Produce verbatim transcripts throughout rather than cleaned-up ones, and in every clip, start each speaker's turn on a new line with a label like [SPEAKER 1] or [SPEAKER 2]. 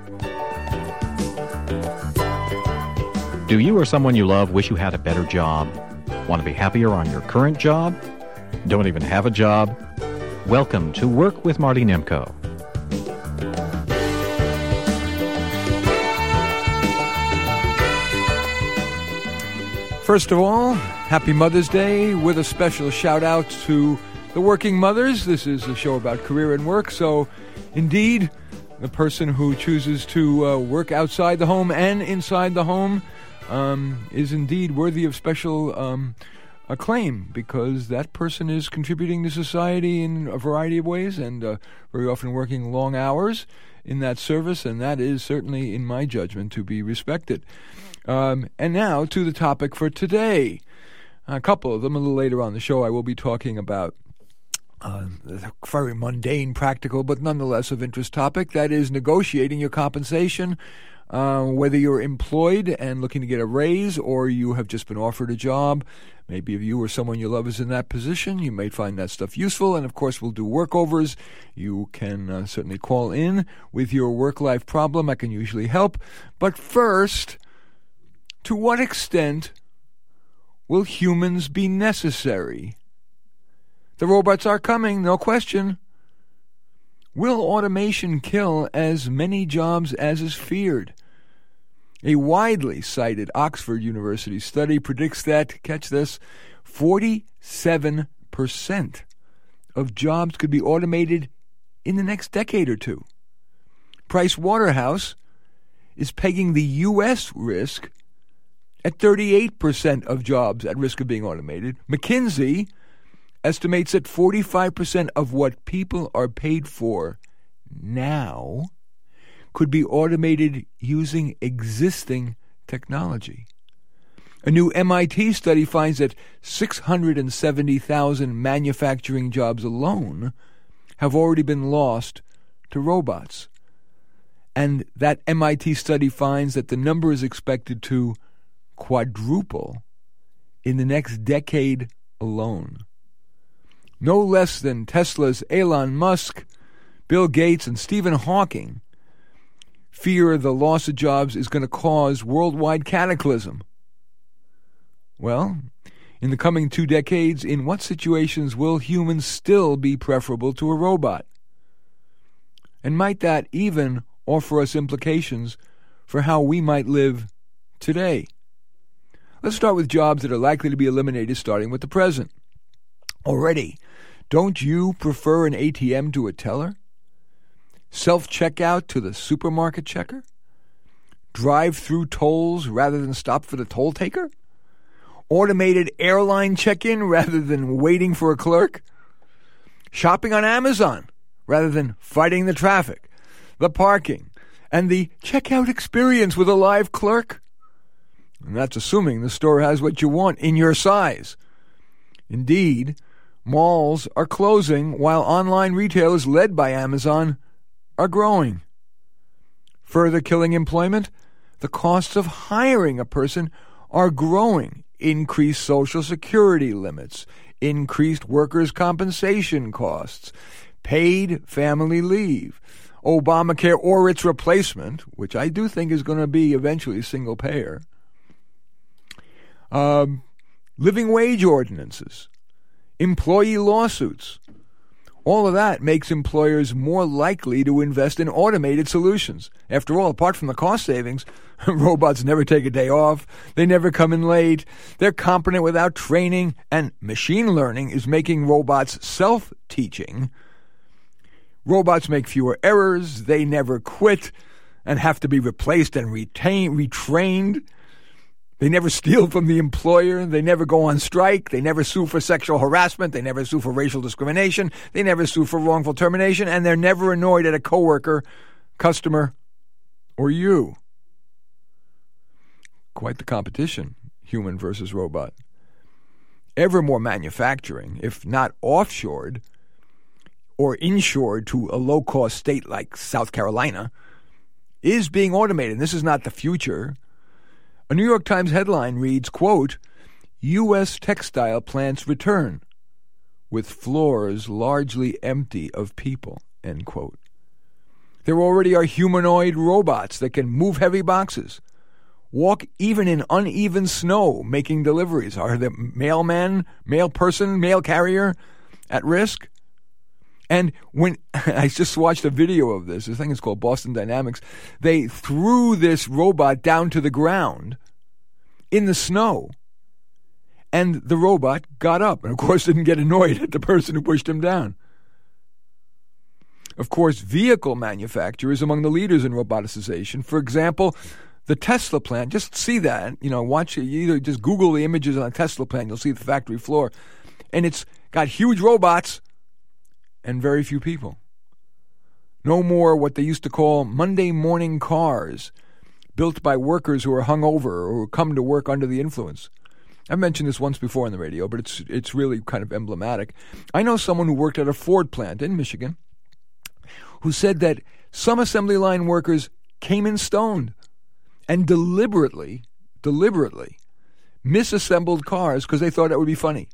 [SPEAKER 1] Do you or someone you love wish you had a better job? Want to be happier on your current job? Don't even have a job? Welcome to Work with Marty Nemko.
[SPEAKER 2] First of all, happy Mother's Day with a special shout out to the working mothers. This is a show about career and work, so indeed, the person who chooses to uh, work outside the home and inside the home um, is indeed worthy of special um, acclaim, because that person is contributing to society in a variety of ways and uh, very often working long hours in that service, and that is certainly, in my judgment, to be respected. Um, and now to the topic for today. A couple of them. A little later on the show, I will be talking about uh, a very mundane, practical, but nonetheless of interest topic. That is negotiating your compensation, uh, whether you're employed and looking to get a raise, or you have just been offered a job. Maybe if you or someone you love is in that position, you may find that stuff useful. And, of course, we'll do workovers. You can uh, certainly call in with your work-life problem. I can usually help. But first, to what extent will humans be necessary? The robots are coming, no question. Will automation kill as many jobs as is feared? A widely cited Oxford University study predicts that, catch this, forty-seven percent of jobs could be automated in the next decade or two. Price Waterhouse is pegging the U S risk at thirty-eight percent of jobs at risk of being automated. McKinsey estimates that forty-five percent of what people are paid for now could be automated using existing technology. A new M I T study finds that six hundred seventy thousand manufacturing jobs alone have already been lost to robots. And that M I T study finds that the number is expected to quadruple in the next decade alone. No less than Tesla's Elon Musk, Bill Gates, and Stephen Hawking fear the loss of jobs is going to cause worldwide cataclysm. Well, in the coming two decades, in what situations will humans still be preferable to a robot? And might that even offer us implications for how we might live today? Let's start with jobs that are likely to be eliminated, starting with the present. Already, don't you prefer an A T M to a teller? Self-checkout to the supermarket checker? Drive-through tolls rather than stop for the toll taker? Automated airline check-in rather than waiting for a clerk? Shopping on Amazon rather than fighting the traffic, the parking, and the checkout experience with a live clerk? And that's assuming the store has what you want in your size. Indeed, malls are closing while online retailers led by Amazon are growing. Further killing employment, the costs of hiring a person are growing. Increased Social Security limits, increased workers' compensation costs, paid family leave, Obamacare or its replacement, which I do think is going to be eventually single payer, um, living wage ordinances, employee lawsuits. All of that makes employers more likely to invest in automated solutions. After all, apart from the cost savings, robots never take a day off. They never come in late. They're competent without training. And machine learning is making robots self-teaching. Robots make fewer errors. They never quit and have to be replaced and retain, retrained. They never steal from the employer. They never go on strike. They never sue for sexual harassment. They never sue for racial discrimination. They never sue for wrongful termination. And they're never annoyed at a coworker, customer, or you. Quite the competition, human versus robot. Ever more manufacturing, if not offshored or inshored to a low-cost state like South Carolina, is being automated. And this is not the future. A New York Times headline reads, quote, U S textile plants return with floors largely empty of people, end quote. There already are humanoid robots that can move heavy boxes, walk even in uneven snow, making deliveries. Are the mailman, mail person, mail carrier at risk? And when I just watched a video of this, this thing is called Boston Dynamics, they threw this robot down to the ground in the snow, and the robot got up and, of course, didn't get annoyed at the person who pushed him down. Of course, vehicle manufacture is among the leaders in roboticization. For example, the Tesla plant, just see that, you know, watch it, you either just Google the images on a Tesla plant, you'll see the factory floor, and it's got huge robots and very few people. No more what they used to call Monday morning cars, built by workers who are hungover or who come to work under the influence. I've mentioned this once before on the radio, but it's it's really kind of emblematic. I know someone who worked at a Ford plant in Michigan who said that some assembly line workers came in stoned and deliberately, deliberately misassembled cars because they thought it would be funny.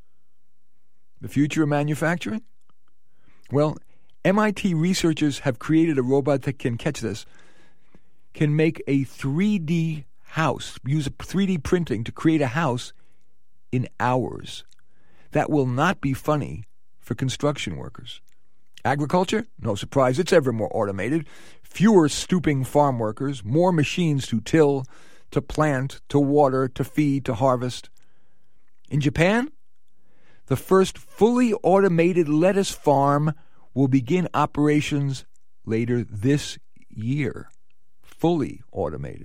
[SPEAKER 2] The future of manufacturing? Well, M I T researchers have created a robot that can, catch this, can make a three D house, use a three D printing to create a house in hours. That will not be funny for construction workers. Agriculture? No surprise, it's ever more automated. Fewer stooping farm workers, more machines to till, to plant, to water, to feed, to harvest. In Japan, the first fully automated lettuce farm will begin operations later this year. Fully automated.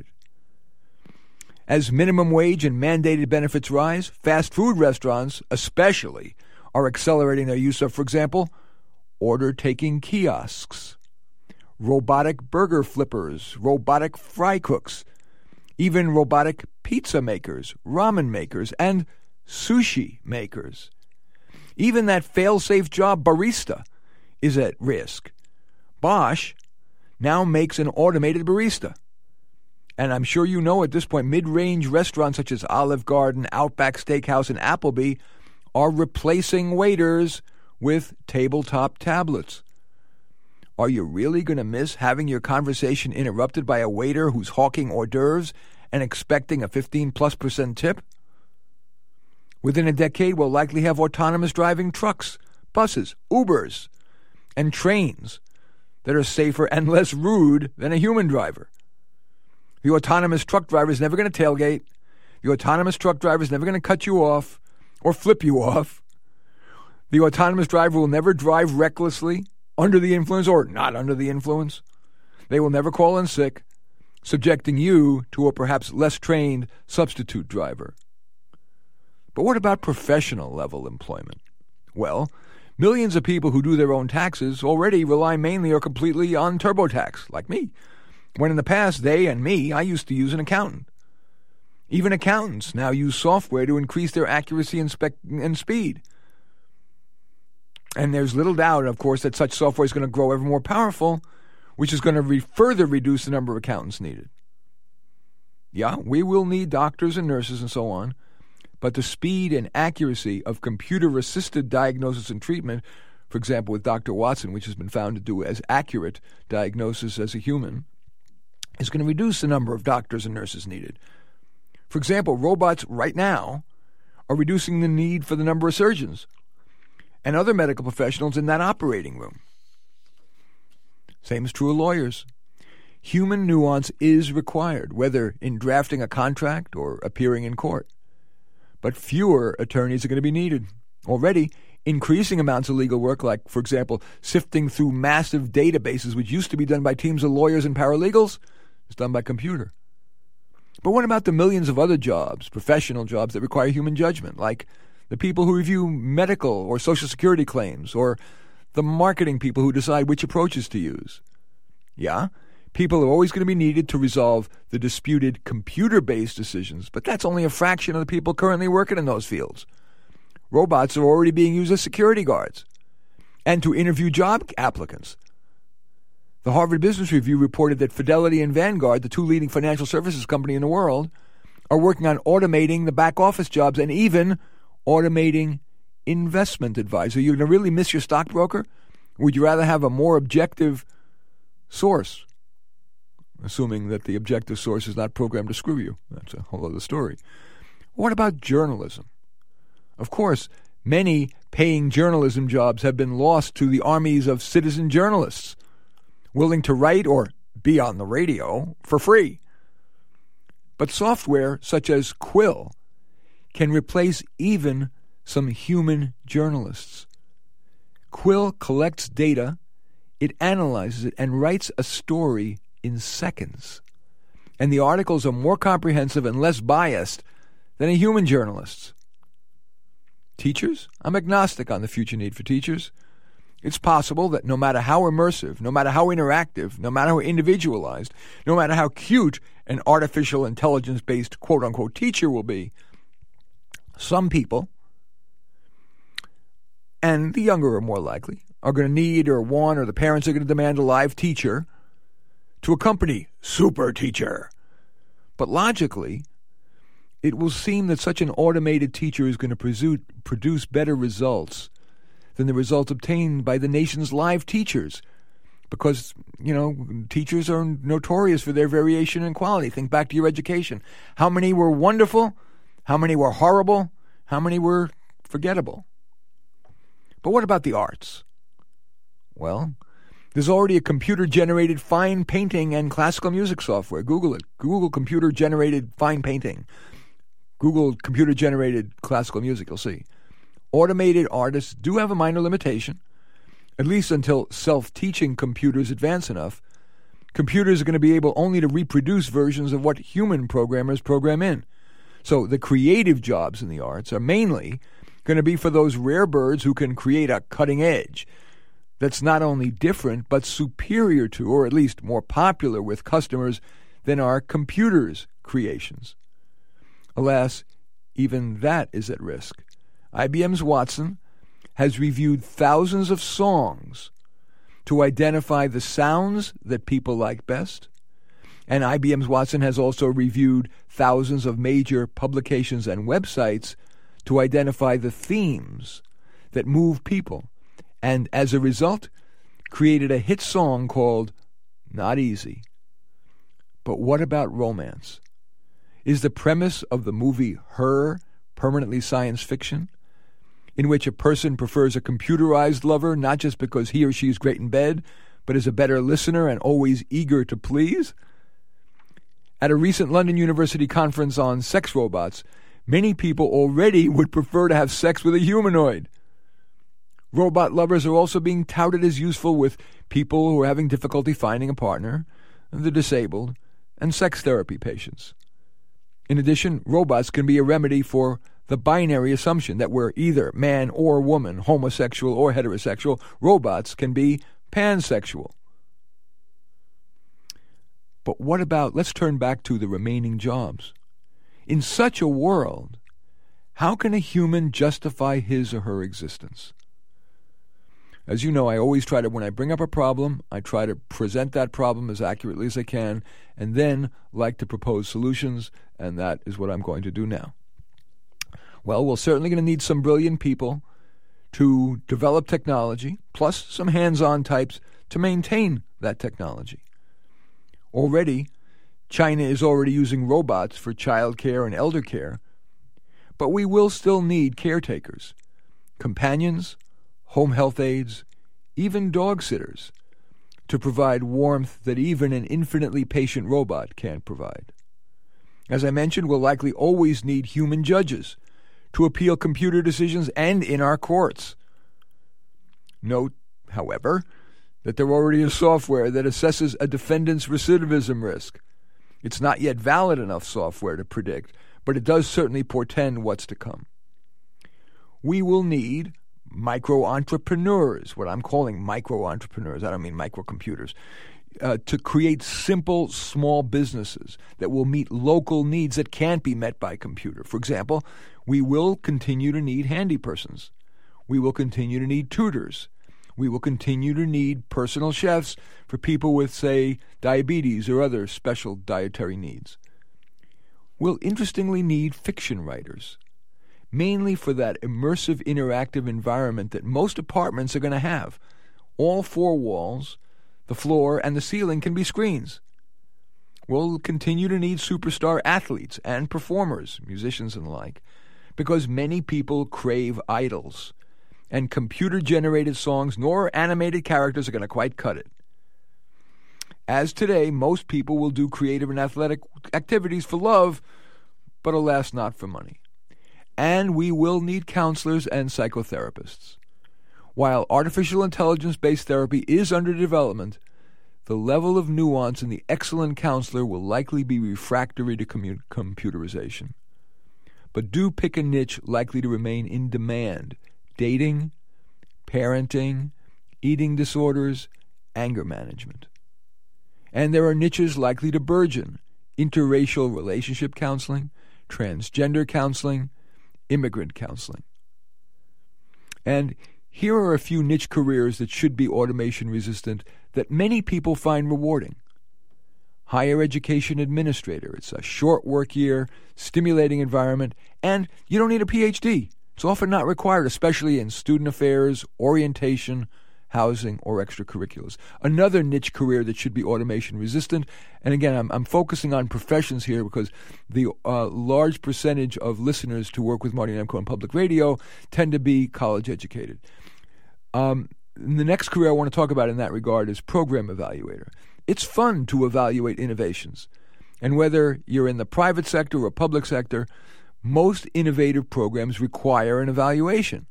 [SPEAKER 2] As minimum wage and mandated benefits rise, fast food restaurants especially are accelerating their use of, for example, order-taking kiosks, robotic burger flippers, robotic fry cooks, even robotic pizza makers, ramen makers, and sushi makers. Even that fail-safe job barista is at risk. Bosch now makes an automated barista. And I'm sure you know at this point, mid-range restaurants such as Olive Garden, Outback Steakhouse, and Applebee are replacing waiters with tabletop tablets. Are you really going to miss having your conversation interrupted by a waiter who's hawking hors d'oeuvres and expecting a fifteen plus percent tip? Within a decade, we'll likely have autonomous driving trucks, buses, Ubers, and trains that are safer and less rude than a human driver. The autonomous truck driver is never going to tailgate. The autonomous truck driver is never going to cut you off or flip you off. The autonomous driver will never drive recklessly, under the influence or not under the influence. They will never call in sick, subjecting you to a perhaps less trained substitute driver. But what about professional level employment? Well, millions of people who do their own taxes already rely mainly or completely on TurboTax, like me. When in the past, they and me, I used to use an accountant. Even accountants now use software to increase their accuracy and, spec- and speed. And there's little doubt, of course, that such software is going to grow ever more powerful, which is going to re- further reduce the number of accountants needed. Yeah, we will need doctors and nurses and so on, but the speed and accuracy of computer-assisted diagnosis and treatment, for example, with Doctor Watson, which has been found to do as accurate diagnosis as a human, is going to reduce the number of doctors and nurses needed. For example, robots right now are reducing the need for the number of surgeons and other medical professionals in that operating room. Same is true of lawyers. Human nuance is required, whether in drafting a contract or appearing in court. But fewer attorneys are going to be needed. Already, increasing amounts of legal work, like, for example, sifting through massive databases, which used to be done by teams of lawyers and paralegals, is done by computer. But what about the millions of other jobs, professional jobs that require human judgment, like the people who review medical or Social Security claims, or the marketing people who decide which approaches to use? Yeah, people are always going to be needed to resolve the disputed computer-based decisions, but that's only a fraction of the people currently working in those fields. Robots are already being used as security guards and to interview job applicants. The Harvard Business Review reported that Fidelity and Vanguard, the two leading financial services companies in the world, are working on automating the back office jobs and even automating investment advice. Are you going to really miss your stockbroker? Would you rather have a more objective source, assuming that the objective source is not programmed to screw you. That's a whole other story. What about journalism? Of course, many paying journalism jobs have been lost to the armies of citizen journalists willing to write or be on the radio for free. But software such as Quill can replace even some human journalists. Quill collects data, it analyzes it, and writes a story in seconds. And the articles are more comprehensive and less biased than a human journalist's. Teachers? I'm agnostic on the future need for teachers. It's possible that no matter how immersive, no matter how interactive, no matter how individualized, no matter how cute an artificial intelligence-based quote-unquote teacher will be, some people, and the younger are more likely, are going to need or want, or the parents are going to demand a live teacher to accompany super teacher. But logically, it will seem that such an automated teacher is going to produce, produce better results than the results obtained by the nation's live teachers. Because, you know, teachers are notorious for their variation in quality. Think back to your education. How many were wonderful? How many were horrible? How many were forgettable? But what about the arts? Well, there's already a computer-generated fine painting and classical music software. Google it. Google computer-generated fine painting. Google computer-generated classical music, you'll see. Automated artists do have a minor limitation, at least until self-teaching computers advance enough. Computers are going to be able only to reproduce versions of what human programmers program in. So the creative jobs in the arts are mainly going to be for those rare birds who can create a cutting edge that's not only different but superior to, or at least more popular with customers than our computers' creations. Alas, even that is at risk. I B M's Watson has reviewed thousands of songs to identify the sounds that people like best, and I B M's Watson has also reviewed thousands of major publications and websites to identify the themes that move people, and as a result, created a hit song called Not Easy. But what about romance? Is the premise of the movie Her permanently science fiction, in which a person prefers a computerized lover not just because he or she is great in bed, but is a better listener and always eager to please? At a recent London University conference on sex robots, many people already would prefer to have sex with a humanoid. Robot lovers are also being touted as useful with people who are having difficulty finding a partner, the disabled, and sex therapy patients. In addition, robots can be a remedy for the binary assumption that we're either man or woman, homosexual or heterosexual. Robots can be pansexual. But what about, let's turn back to the remaining jobs. In such a world, how can a human justify his or her existence? As you know, I always try to, when I bring up a problem, I try to present that problem as accurately as I can, and then like to propose solutions, and that is what I'm going to do now. Well, we're certainly going to need some brilliant people to develop technology, plus some hands-on types to maintain that technology. Already, China is already using robots for child care and elder care, but we will still need caretakers, companions, home health aides, even dog sitters, to provide warmth that even an infinitely patient robot can't provide. As I mentioned, we'll likely always need human judges to appeal computer decisions and in our courts. Note, however, that there already is software that assesses a defendant's recidivism risk. It's not yet valid enough software to predict, but it does certainly portend what's to come. We will need micro-entrepreneurs, what I'm calling micro-entrepreneurs, I don't mean microcomputers, uh, to create simple, small businesses that will meet local needs that can't be met by computer. For example, we will continue to need handy persons. We will continue to need tutors. We will continue to need personal chefs for people with, say, diabetes or other special dietary needs. We'll interestingly need fiction writers, mainly for that immersive, interactive environment that most apartments are going to have. All four walls, the floor, and the ceiling can be screens. We'll continue to need superstar athletes and performers, musicians and the like, because many people crave idols, and computer-generated songs nor animated characters are going to quite cut it. As today, most people will do creative and athletic activities for love, but alas, not for money. And we will need counselors and psychotherapists. While artificial intelligence-based therapy is under development, the level of nuance in the excellent counselor will likely be refractory to commu- computerization. But do pick a niche likely to remain in demand: dating, parenting, eating disorders, anger management. And there are niches likely to burgeon: interracial relationship counseling, transgender counseling, immigrant counseling. And here are a few niche careers that should be automation resistant that many people find rewarding. Higher education administrator. It's a short work year, stimulating environment, and you don't need a P H D. It's often not required, especially in student affairs, orientation, housing, or extracurriculars. Another niche career that should be automation resistant, and again, I'm, I'm focusing on professions here because the uh, large percentage of listeners to Work with Marty Nemko on public radio tend to be college educated. Um, the next career I want to talk about in that regard is program evaluator. It's fun to evaluate innovations, and whether you're in the private sector or public sector, most innovative programs require an evaluation.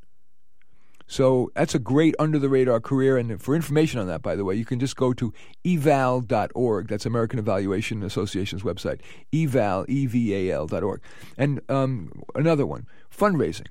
[SPEAKER 2] So that's a great under-the-radar career, and for information on that, by the way, you can just go to eval dot org. That's American Evaluation Association's website, eval, E V A L dot org. And um, another one, fundraising.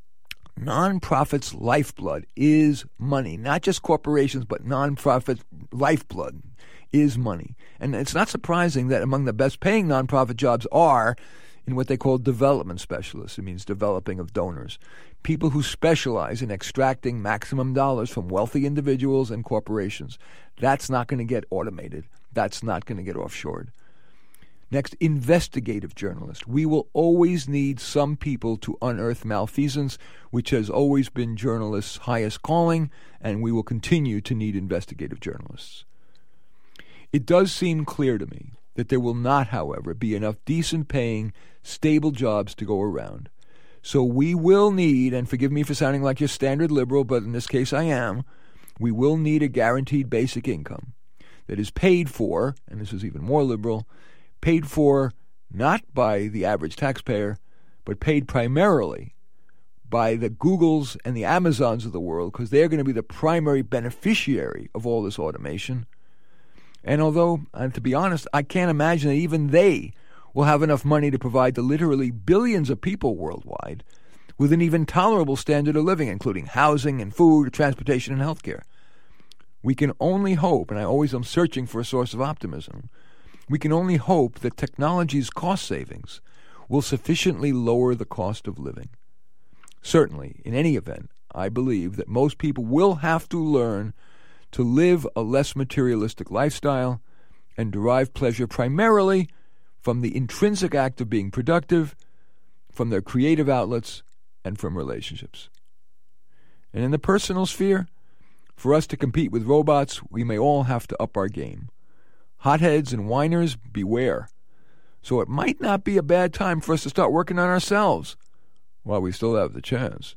[SPEAKER 2] Nonprofits' lifeblood is money. Not just corporations, but nonprofit lifeblood is money. And it's not surprising that among the best-paying nonprofit jobs are in what they call development specialists. It means developing of donors. People who specialize in extracting maximum dollars from wealthy individuals and corporations. That's not going to get automated. That's not going to get offshored. Next, investigative journalist. We will always need some people to unearth malfeasance, which has always been journalists' highest calling, and we will continue to need investigative journalists. It does seem clear to me that there will not, however, be enough decent-paying, stable jobs to go around. So we will need, and forgive me for sounding like your standard liberal, but in this case I am, we will need a guaranteed basic income that is paid for, and this is even more liberal, paid for not by the average taxpayer, but paid primarily by the Googles and the Amazons of the world, because they're going to be the primary beneficiary of all this automation. And although, and to be honest, I can't imagine that even they will have enough money to provide the literally billions of people worldwide with an even tolerable standard of living, including housing and food, transportation, and health care. We can only hope, and I always am searching for a source of optimism, we can only hope that technology's cost savings will sufficiently lower the cost of living. Certainly, in any event, I believe that most people will have to learn to live a less materialistic lifestyle and derive pleasure primarily from the intrinsic act of being productive, from their creative outlets, and from relationships. And in the personal sphere, for us to compete with robots, we may all have to up our game. Hotheads and whiners, beware. So it might not be a bad time for us to start working on ourselves while we still have the chance.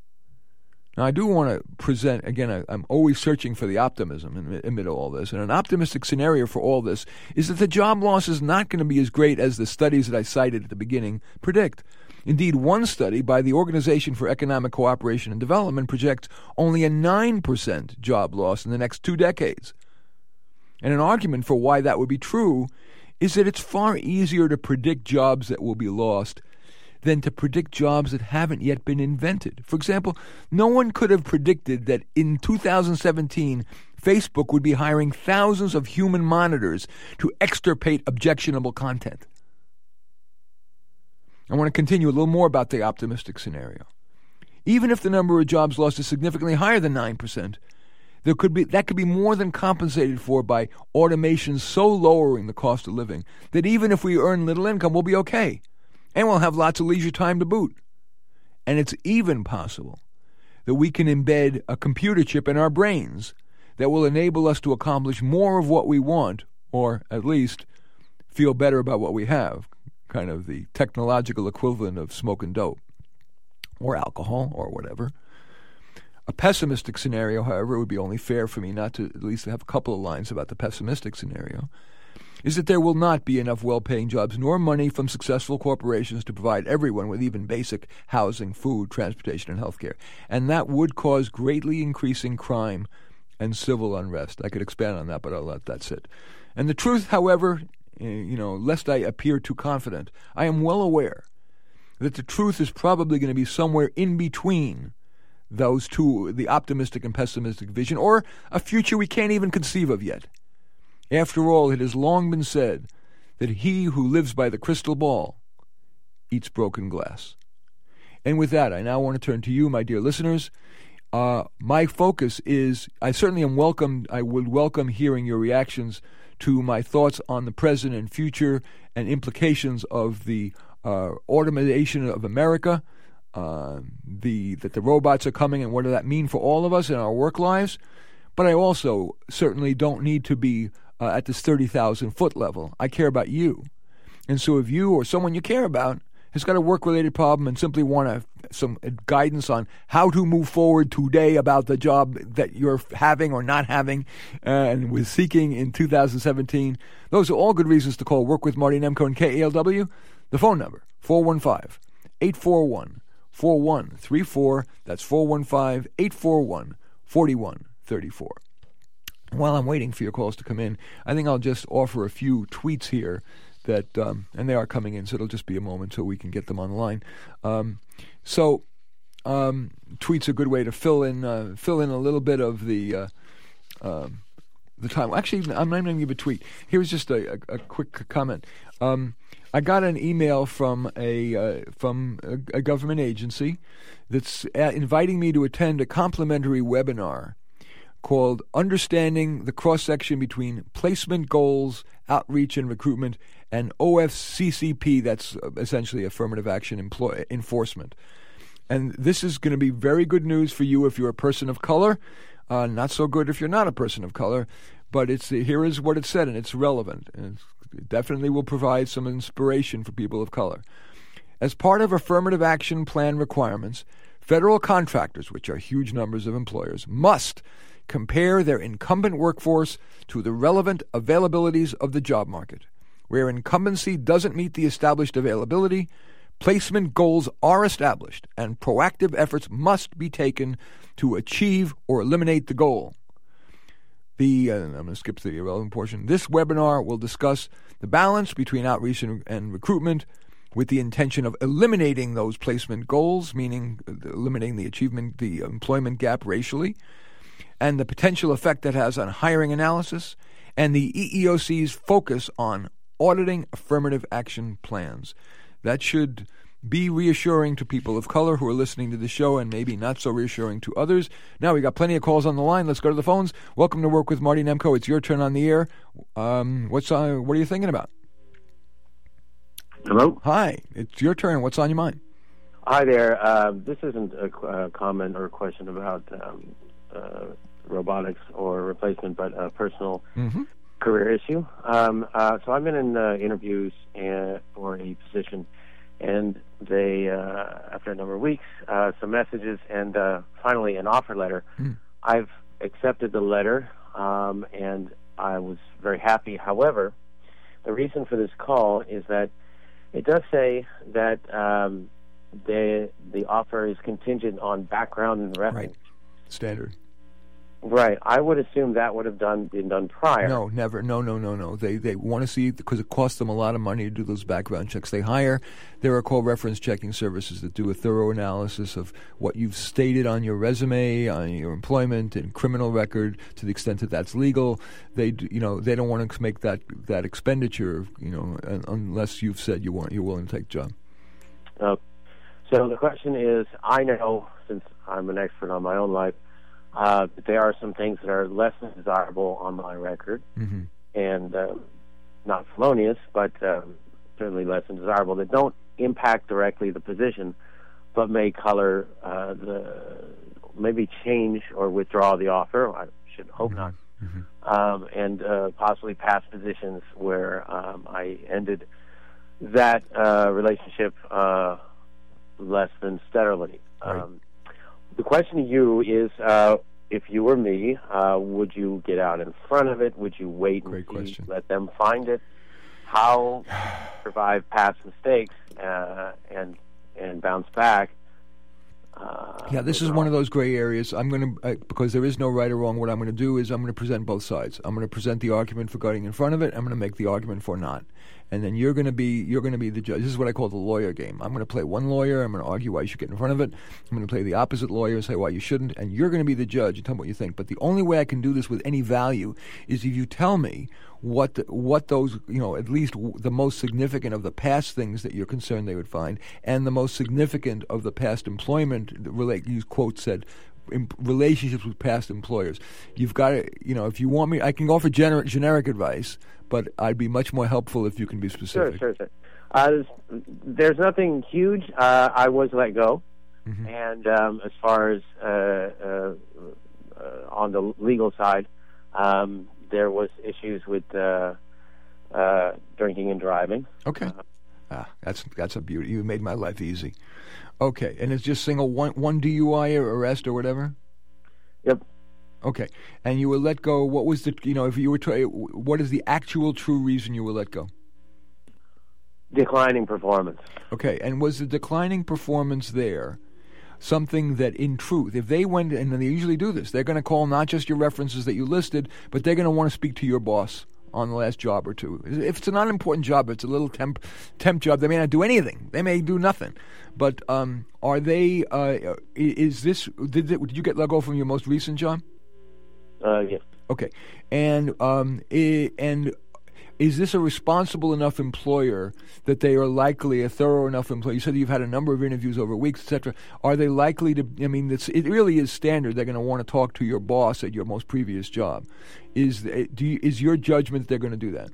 [SPEAKER 2] Now, I do want to present, again, I, I'm always searching for the optimism in, amid all this, and an optimistic scenario for all this is that the job loss is not going to be as great as the studies that I cited at the beginning predict. Indeed, one study by the Organization for Economic Cooperation and Development projects only a nine percent job loss in the next two decades. And an argument for why that would be true is that it's far easier to predict jobs that will be lost than to predict jobs that haven't yet been invented. For example, no one could have predicted that in two thousand seventeen, Facebook would be hiring thousands of human monitors to extirpate objectionable content. I want to continue a little more about the optimistic scenario. Even if the number of jobs lost is significantly higher than nine percent, there could be that could be more than compensated for by automation so lowering the cost of living that even if we earn little income, we'll be okay. And we'll have lots of leisure time to boot. And it's even possible that we can embed a computer chip in our brains that will enable us to accomplish more of what we want, or at least feel better about what we have, kind of the technological equivalent of smoking dope or alcohol or whatever. A pessimistic scenario, however, it would be only fair for me not to at least have a couple of lines about the pessimistic scenario, is that there will not be enough well-paying jobs nor money from successful corporations to provide everyone with even basic housing, food, transportation, and health care. And that would cause greatly increasing crime and civil unrest. I could expand on that, but I'll let that sit. And the truth, however, you know, lest I appear too confident, I am well aware that the truth is probably going to be somewhere in between those two, the optimistic and pessimistic vision, or a future we can't even conceive of yet. After all, it has long been said that he who lives by the crystal ball eats broken glass. And with that, I now want to turn to you, my dear listeners. Uh, my focus is, I certainly am welcome, I would welcome hearing your reactions to my thoughts on the present and future and implications of the uh, automation of America, uh, the that the robots are coming, and what does that mean for all of us in our work lives. But I also certainly don't need to be uh, at this thirty thousand foot level. I care about you. And so if you or someone you care about has got a work-related problem and simply want a, some guidance on how to move forward today about the job that you're having or not having uh, and was seeking in two thousand seventeen, those are all good reasons to call Work with Marty Nemko and K A L W. The phone number, four one five, eight four one, four one three four. That's four one five, eight four one, four one three four. While I'm waiting for your calls to come in, I think I'll just offer a few tweets here that, um, and they are coming in, so it'll just be a moment so we can get them on the line. Um, so, um, tweets are a good way to fill in, uh, fill in a little bit of the, uh, uh, the time. Actually, I'm not going to give a tweet. Here's just a, a, a quick comment. Um, I got an email from a uh, from a, a government agency that's uh, inviting me to attend a complimentary webinar called Understanding the Cross-Section Between Placement Goals, Outreach and Recruitment, and O F C C P, that's essentially Affirmative Action employ- Enforcement. And this is going to be very good news for you if you're a person of color, uh, not so good if you're not a person of color, but it's here is what it said, and it's relevant, and it definitely will provide some inspiration for people of color. As part of Affirmative Action Plan requirements, federal contractors, which are huge numbers of employers, must compare their incumbent workforce to the relevant availabilities of the job market. Where incumbency doesn't meet the established availability, placement goals are established, and proactive efforts must be taken to achieve or eliminate the goal. The uh, I'm going to skip to the irrelevant portion. This webinar will discuss the balance between outreach and, and recruitment with the intention of eliminating those placement goals, meaning eliminating the achievement, the employment gap racially, and the potential effect that has on hiring analysis, and the E E O C's focus on auditing affirmative action plans. That should be reassuring to people of color who are listening to the show, and maybe not so reassuring to others. Now, we got plenty of calls on the line. Let's go to the phones. Welcome to Work with Marty Nemko. It's your turn on the air. Um, what's uh, what are you thinking about?
[SPEAKER 3] Hello?
[SPEAKER 2] Hi. It's your turn. What's on your mind?
[SPEAKER 3] Hi there. Uh, this isn't a uh, comment or a question about um, uh, robotics or replacement, but a personal mm-hmm. career issue. Um, uh, so I've been in uh, interviews uh, for a position, and they, uh, after a number of weeks, uh, some messages, and uh, finally an offer letter. Mm. I've accepted the letter, um, and I was very happy. However, the reason for this call is that it does say that um, the the offer is contingent on background and reference.
[SPEAKER 2] Right. Standard.
[SPEAKER 3] Right. I would assume that would have done been done prior.
[SPEAKER 2] No, never. No, no, no, no. They they want to see, because it costs them a lot of money to do those background checks. They hire, there are called reference checking services that do a thorough analysis of what you've stated on your resume, on your employment and criminal record, to the extent that that's legal. They, do, you know, they don't want to make that that expenditure, you know, unless you've said you want you're willing to take the job.
[SPEAKER 3] Uh, so the question is, I know, since I'm an expert on my own life, Uh, there are some things that are less than desirable on my record, mm-hmm. and um, not felonious, but um, certainly less than desirable, that don't impact directly the position, but may color uh, the, maybe change or withdraw the offer. I relationship. Hope
[SPEAKER 2] mm-hmm.
[SPEAKER 3] not.
[SPEAKER 2] Mm-hmm.
[SPEAKER 3] Um, and uh, possibly past positions where um, I ended that uh, relationship uh, less than stellarly.
[SPEAKER 2] Right.
[SPEAKER 3] Um, the question to you is, uh, if you were me, uh, would you get out in front of it? Would you wait and
[SPEAKER 2] Great
[SPEAKER 3] see,
[SPEAKER 2] question.
[SPEAKER 3] let them find it? How survive past mistakes uh, and and bounce back? Uh,
[SPEAKER 2] yeah, this is one of those gray areas. I'm going to, uh, because there is no right or wrong, what I'm going to do is I'm going to present both sides. I'm going to present the argument for going in front of it. I'm going to make the argument for not. And then you're going to be you're going to be the judge. This is what I call the lawyer game. I'm going to play one lawyer. I'm going to argue why you should get in front of it. I'm going to play the opposite lawyer and say why you shouldn't. And you're going to be the judge and tell me what you think. But the only way I can do this with any value is if you tell me what the, what those, you know, at least w- the most significant of the past things that you're concerned they would find, and the most significant of the past employment, relate, you quote said, in relationships with past employers. You've got to, you know, if you want me, I can offer gener- generic advice, but I'd be much more helpful if you can be specific.
[SPEAKER 3] Sure, sure, sure. Uh, there's, there's nothing huge. Uh, I was let go.
[SPEAKER 2] Mm-hmm.
[SPEAKER 3] And um, as far as uh, uh, uh, on the legal side, um, there was issues with uh, uh, drinking and driving.
[SPEAKER 2] Okay. Uh, ah, that's that's a beauty. You made my life easy. Okay, and it's just single one one D U I or arrest or whatever?
[SPEAKER 3] Yep.
[SPEAKER 2] Okay, and you were let go. What was the, you know, if you were to, what is the actual true reason you were let go?
[SPEAKER 3] Declining performance.
[SPEAKER 2] Okay, and was the declining performance there something that, in truth, if they went, and they usually do this, they're going to call not just your references that you listed, but they're going to want to speak to your boss on the last job or two. If it's an unimportant job, it's a little temp temp job, they may not do anything. They may do nothing. But um, are they, uh, is this, did, it, did you get let go from your most recent job?
[SPEAKER 3] Uh, yes.
[SPEAKER 2] Okay. And um, I, and is this a responsible enough employer that they are likely, a thorough enough employer? You said you've had a number of interviews over weeks, et cetera. Are they likely to, I mean, it's, it really is standard. They're going to want to talk to your boss at your most previous job. Is, do you, is your judgment they're going to do that?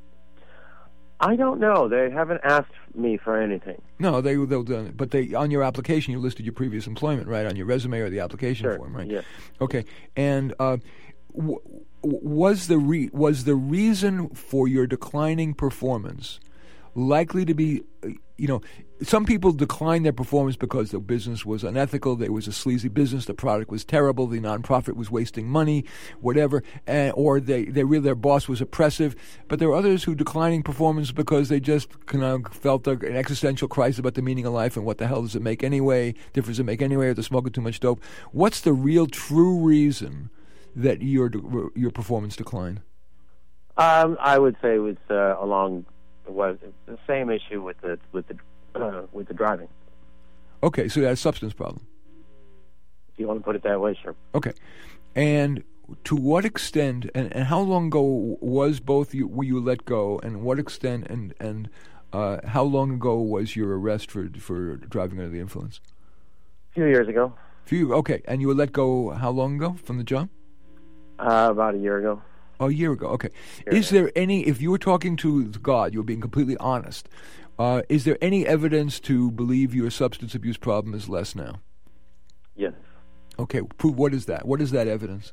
[SPEAKER 3] I don't know. They haven't asked me for anything.
[SPEAKER 2] No, they, they'll do it. But they, on your application, you listed your previous employment, right? On your resume or the application
[SPEAKER 3] Sure.
[SPEAKER 2] form, right?
[SPEAKER 3] Yes.
[SPEAKER 2] Okay. And uh, w- was the re- was the reason for your declining performance likely to be, you know, some people decline their performance because the business was unethical, there was a sleazy business, the product was terrible, the nonprofit was wasting money, whatever, uh, or they, they really, their boss was oppressive. But there are others who declining performance because they just kind of felt a, an existential crisis about the meaning of life and what the hell does it make anyway, difference does it make anyway, or they're smoking too much dope. What's the real true reason that your your performance declined?
[SPEAKER 3] Um, I would say it was uh, along was the same issue with the with the uh, with the driving.
[SPEAKER 2] Okay, so you had a substance problem.
[SPEAKER 3] If you want to put it that way, sure.
[SPEAKER 2] Okay, and to what extent and, and how long ago was both you were you let go, and what extent and and uh, how long ago was your arrest for for driving under the influence?
[SPEAKER 3] A few years ago.
[SPEAKER 2] Few okay, and you were let go how long ago from the job?
[SPEAKER 3] Uh, about a year ago.
[SPEAKER 2] Oh, a year ago. Okay.
[SPEAKER 3] Year
[SPEAKER 2] Is there any, if you were talking to God, you were being completely honest, uh, is there any evidence to believe your substance abuse problem is less now?
[SPEAKER 3] Yes.
[SPEAKER 2] Okay. Prove, what is that? What is that evidence?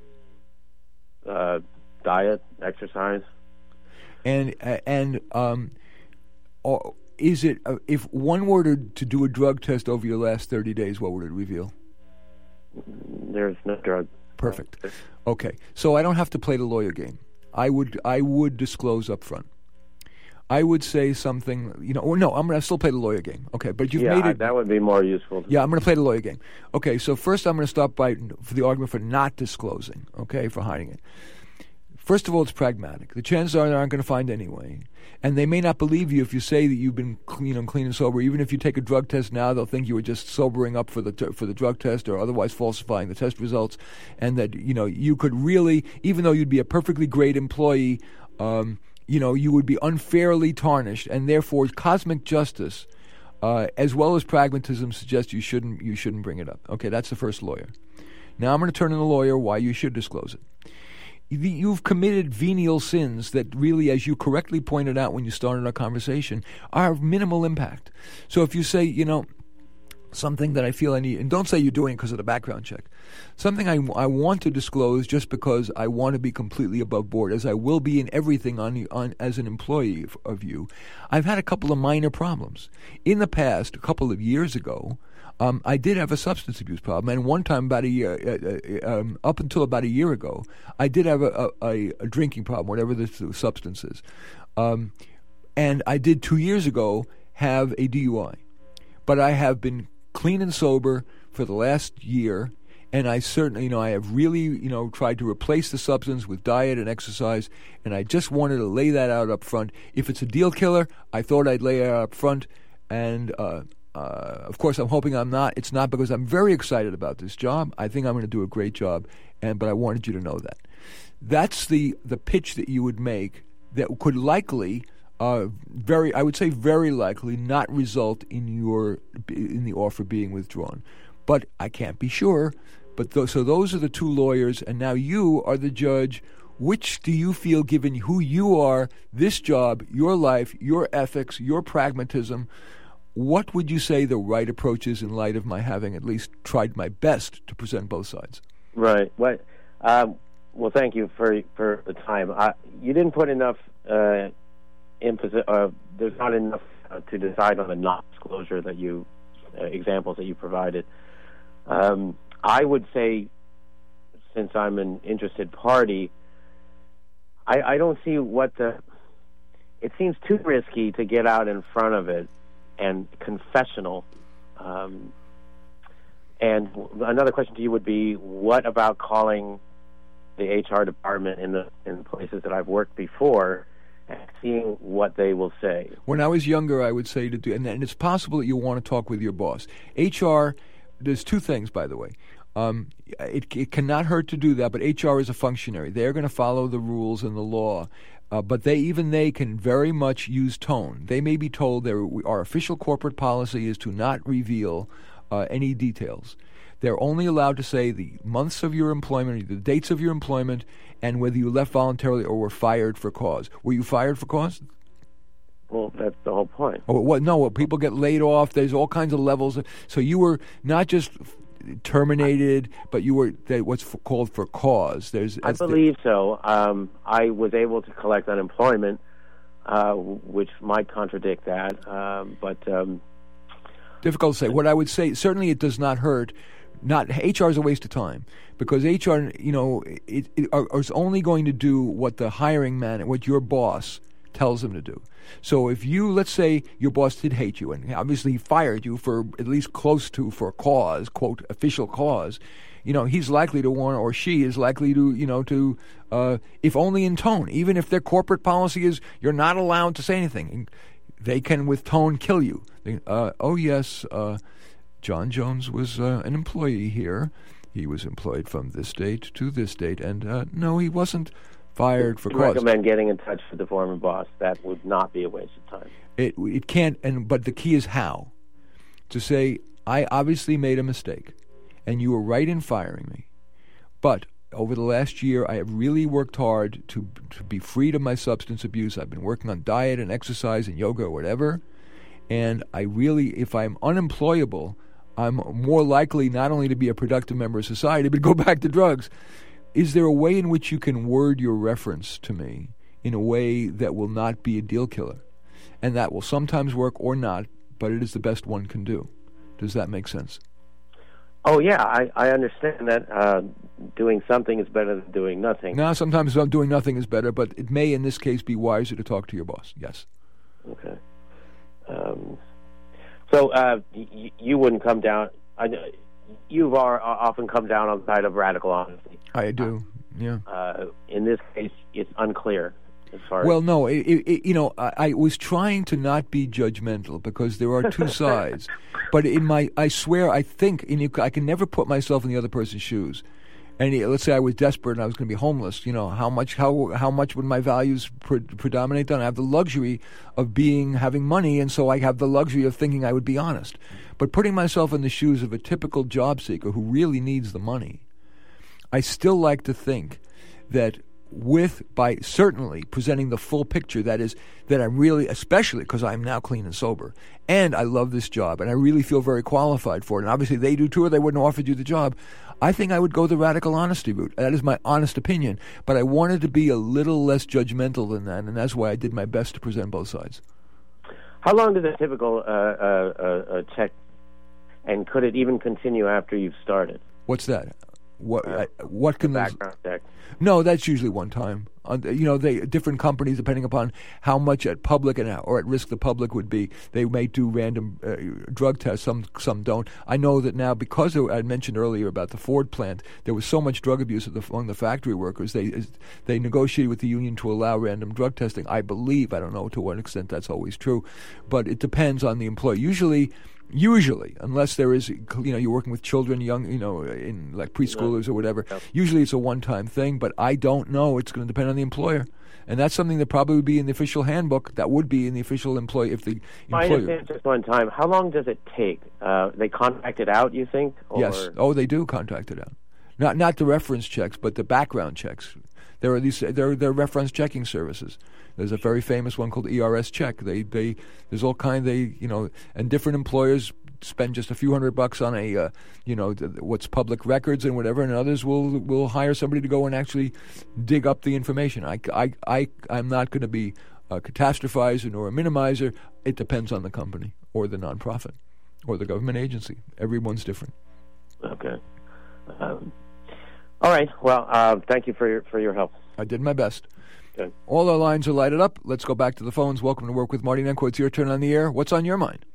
[SPEAKER 3] Uh, diet, exercise.
[SPEAKER 2] And, uh, and, um, or is it, uh, if one were to, to do a drug test over your last thirty days, what would it reveal?
[SPEAKER 3] There's no drug.
[SPEAKER 2] Perfect. Okay, so I don't have to play the lawyer game. I would I would disclose up front. I would say something, you know, or no, I'm going to still play the lawyer game. Okay, but you've
[SPEAKER 3] yeah,
[SPEAKER 2] made it.
[SPEAKER 3] that would be more useful.
[SPEAKER 2] Yeah, I'm going to play the lawyer game. Okay, so first I'm going to stop by for the argument for not disclosing, okay, for hiding it. First of all, it's pragmatic. The chances are they aren't going to find anyway. And they may not believe you if you say that you've been clean and clean and sober. Even if you take a drug test now, they'll think you were just sobering up for the t- for the drug test or otherwise falsifying the test results. And that, you know, you could really, even though you'd be a perfectly great employee, um, you know, you would be unfairly tarnished. And therefore, cosmic justice, uh, as well as pragmatism, suggests you shouldn't you shouldn't bring it up. Okay, that's the first lawyer. Now I'm going to turn to the lawyer why you should disclose it. You've committed venial sins that really, as you correctly pointed out when you started our conversation, are of minimal impact. So if you say, you know, something that I feel I need, and don't say you're doing it because of the background check, something I, I want to disclose just because I want to be completely above board, as I will be in everything on, on as an employee of, of you. I've had a couple of minor problems. In the past, a couple of years ago, um, I did have a substance abuse problem, and one time about a year, uh, uh, um, up until about a year ago, I did have a, a, a drinking problem, whatever the substance is. Um, and I did two years ago have a D U I. But I have been clean and sober for the last year, and I certainly, you know, I have really, you know, tried to replace the substance with diet and exercise, and I just wanted to lay that out up front. If it's a deal killer, I thought I'd lay it out up front, and uh, uh, of course I'm hoping I'm not. It's not, because I'm very excited about this job. I think I'm going to do a great job, and but I wanted you to know that. That's the, the pitch that you would make that could likely... Uh, very, I would say very likely not result in your in the offer being withdrawn, but I can't be sure. But th- so those are the two lawyers, and now you are the judge. Which do you feel, given who you are, this job, your life, your ethics, your pragmatism, what would you say the right approach is in light of my having at least tried my best to present both sides?
[SPEAKER 3] Right. What? Um, well, thank you for for the time. I, you didn't put enough. Uh, Emphasis, uh, there's not enough uh, to decide on the non-disclosure that you uh, examples that you provided. Um, I would say, since I'm an interested party, I, I don't see what the. It seems too risky to get out in front of it and confessional. Um, and another question to you would be: what about calling the H R department in the in places that I've worked before? Seeing what they will say.
[SPEAKER 2] When I was younger, I would say to do, and, and it's possible that you want to talk with your boss. H R, there's two things, by the way. Um, it, it cannot hurt to do that, but H R is a functionary. They're going to follow the rules and the law, uh, but they even they can very much use tone. They may be told that our official corporate policy is to not reveal uh, any details. They're only allowed to say the months of your employment, the dates of your employment, and whether you left voluntarily or were fired for cause. Were you fired for cause?
[SPEAKER 3] Well, that's the whole point.
[SPEAKER 2] Oh, what? No, people get laid off. There's all kinds of levels. So you were not just terminated, but you were what's for, called for cause. There's.
[SPEAKER 3] I believe the, so. Um, I was able to collect unemployment, uh, which might contradict that, um, but um,
[SPEAKER 2] difficult to say. What I would say, certainly, it does not hurt. Not H R is a waste of time, because H R, you know, it, it is only going to do what the hiring man, what your boss tells them to do. So if you, let's say your boss did hate you, and obviously he fired you for at least close to for a cause, quote, official cause, you know, he's likely to want, or she is likely to, you know, to, uh, if only in tone, even if their corporate policy is you're not allowed to say anything, they can with tone kill you. They, uh, oh yes, uh, John Jones was uh, an employee here. He was employed from this date to this date, and uh, no, he wasn't fired for
[SPEAKER 3] cause.
[SPEAKER 2] I
[SPEAKER 3] recommend getting in touch with the former boss. That would not be a waste of time.
[SPEAKER 2] It it can't, and but the key is how. To say, I obviously made a mistake, and you were right in firing me, but over the last year, I have really worked hard to to be freed of my substance abuse. I've been working on diet and exercise and yoga or whatever, and I really, if I'm unemployable, I'm more likely not only to be a productive member of society, but go back to drugs. Is there a way in which you can word your reference to me in a way that will not be a deal killer? And that will sometimes work or not, but it is the best one can do. Does that make sense?
[SPEAKER 3] Oh, yeah, I, I understand that uh, doing something is better than doing nothing.
[SPEAKER 2] No, sometimes doing nothing is better, but it may in this case be wiser to talk to your boss, yes.
[SPEAKER 3] Okay. Um, so uh, y- you wouldn't come down. I, you've are, often come down on the side of radical honesty.
[SPEAKER 2] I do. Yeah.
[SPEAKER 3] Uh, in this case, it's unclear as far.
[SPEAKER 2] Well,
[SPEAKER 3] as
[SPEAKER 2] no. It, it, you know, I, I was trying to not be judgmental because there are two sides. But in my, I swear, I think, and you, I can never put myself in the other person's shoes. And let's say I was desperate and I was going to be homeless. You know, how much how how much would my values pre- predominate on? I have the luxury of being having money, and so I have the luxury of thinking I would be honest. But putting myself in the shoes of a typical job seeker who really needs the money, I still like to think that with by certainly presenting the full picture. That is that I'm really, especially because I'm now clean and sober, and I love this job, and I really feel very qualified for it. And obviously they do too, or they wouldn't have offered you the job. I think I would go the radical honesty route. That is my honest opinion. But I wanted to be a little less judgmental than that, and that's why I did my best to present both sides.
[SPEAKER 3] How long does a typical uh, uh, uh, check, and could it even continue after you've started?
[SPEAKER 2] What's that? What uh, I, what can
[SPEAKER 3] background check?
[SPEAKER 2] No, that's usually one time. Uh, you know, they different companies, depending upon how much at public and or at risk the public would be, they may do random uh, drug tests. Some some don't. I know that now because of, I mentioned earlier about the Ford plant, there was so much drug abuse the, among the factory workers. They they negotiated with the union to allow random drug testing. I believe, I don't know to what extent that's always true, but it depends on the employee. Usually. Usually, unless there is, you know, you're working with children, young, you know, in like preschoolers or whatever. Usually, it's a one-time thing. But I don't know. It's going to depend on the employer, and that's something that probably would be in the official handbook. That would be in the official employee if the
[SPEAKER 3] I
[SPEAKER 2] employer.
[SPEAKER 3] understand just one time. How long does it take? Uh, they contract it out, you think? Or?
[SPEAKER 2] Yes. Oh, they do contract it out. Not not the reference checks, but the background checks. There are these. There there are reference checking services. There's a very famous one called E R S Check. They they there's all kind. They you know and different employers spend just a few hundred bucks on a uh, you know th- what's public records and whatever, and others will will hire somebody to go and actually dig up the information. I I I I'm not going to be a catastrophizer nor a minimizer. It depends on the company or the nonprofit or the government agency. Everyone's different.
[SPEAKER 3] Okay. Um, all right. Well, uh, thank you for your for your help.
[SPEAKER 2] I did my best.
[SPEAKER 3] Good.
[SPEAKER 2] All our lines are lighted up. Let's go back to the phones. Welcome to Work with Marty Nemko. It's your turn on the air. What's on your mind?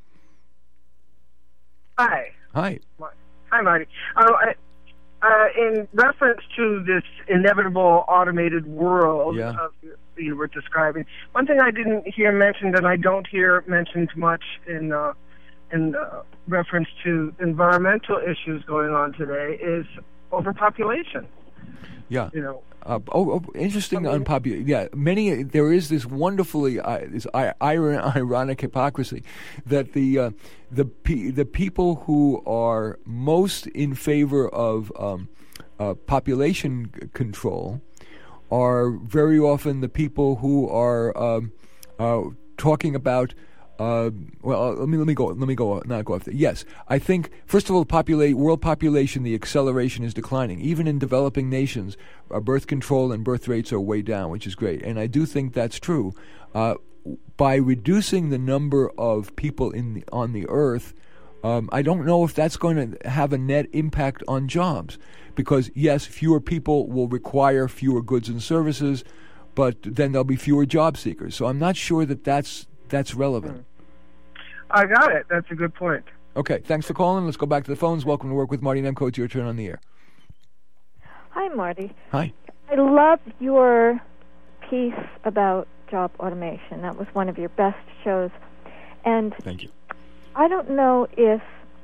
[SPEAKER 4] Hi.
[SPEAKER 2] Hi.
[SPEAKER 4] Hi, Marty. Uh, I, uh, in reference to this inevitable automated world
[SPEAKER 2] yeah.
[SPEAKER 4] of, you were describing, one thing I didn't hear mentioned, and I don't hear mentioned much in uh, in uh, reference to environmental issues going on today, is overpopulation.
[SPEAKER 2] Yeah.
[SPEAKER 4] You know.
[SPEAKER 2] Uh, oh, oh, interesting.
[SPEAKER 4] I mean,
[SPEAKER 2] unpopular. Yeah, many. There is this wonderfully uh, this I- ironic hypocrisy that the uh, the pe- the people who are most in favor of um, uh, population c- control are very often the people who are um, uh, talking about. Uh, well, let me let me go. Let me go. Not go off there. Yes, I think first of all, populate world population. The acceleration is declining. Even in developing nations, uh, birth control and birth rates are way down, which is great. And I do think that's true. Uh, by reducing the number of people in the, on the earth, um, I don't know if that's going to have a net impact on jobs. Because yes, fewer people will require fewer goods and services, but then there'll be fewer job seekers. So I'm not sure that that's that's relevant.
[SPEAKER 4] I got it. That's a good point.
[SPEAKER 2] Okay, thanks for calling. Let's go back to the phones. Welcome to Work with Marty Nemko. It's your turn on the air.
[SPEAKER 5] Hi, Marty.
[SPEAKER 2] Hi.
[SPEAKER 5] I love your piece about job automation. That was one of your best shows. And
[SPEAKER 2] thank you.
[SPEAKER 5] I don't know if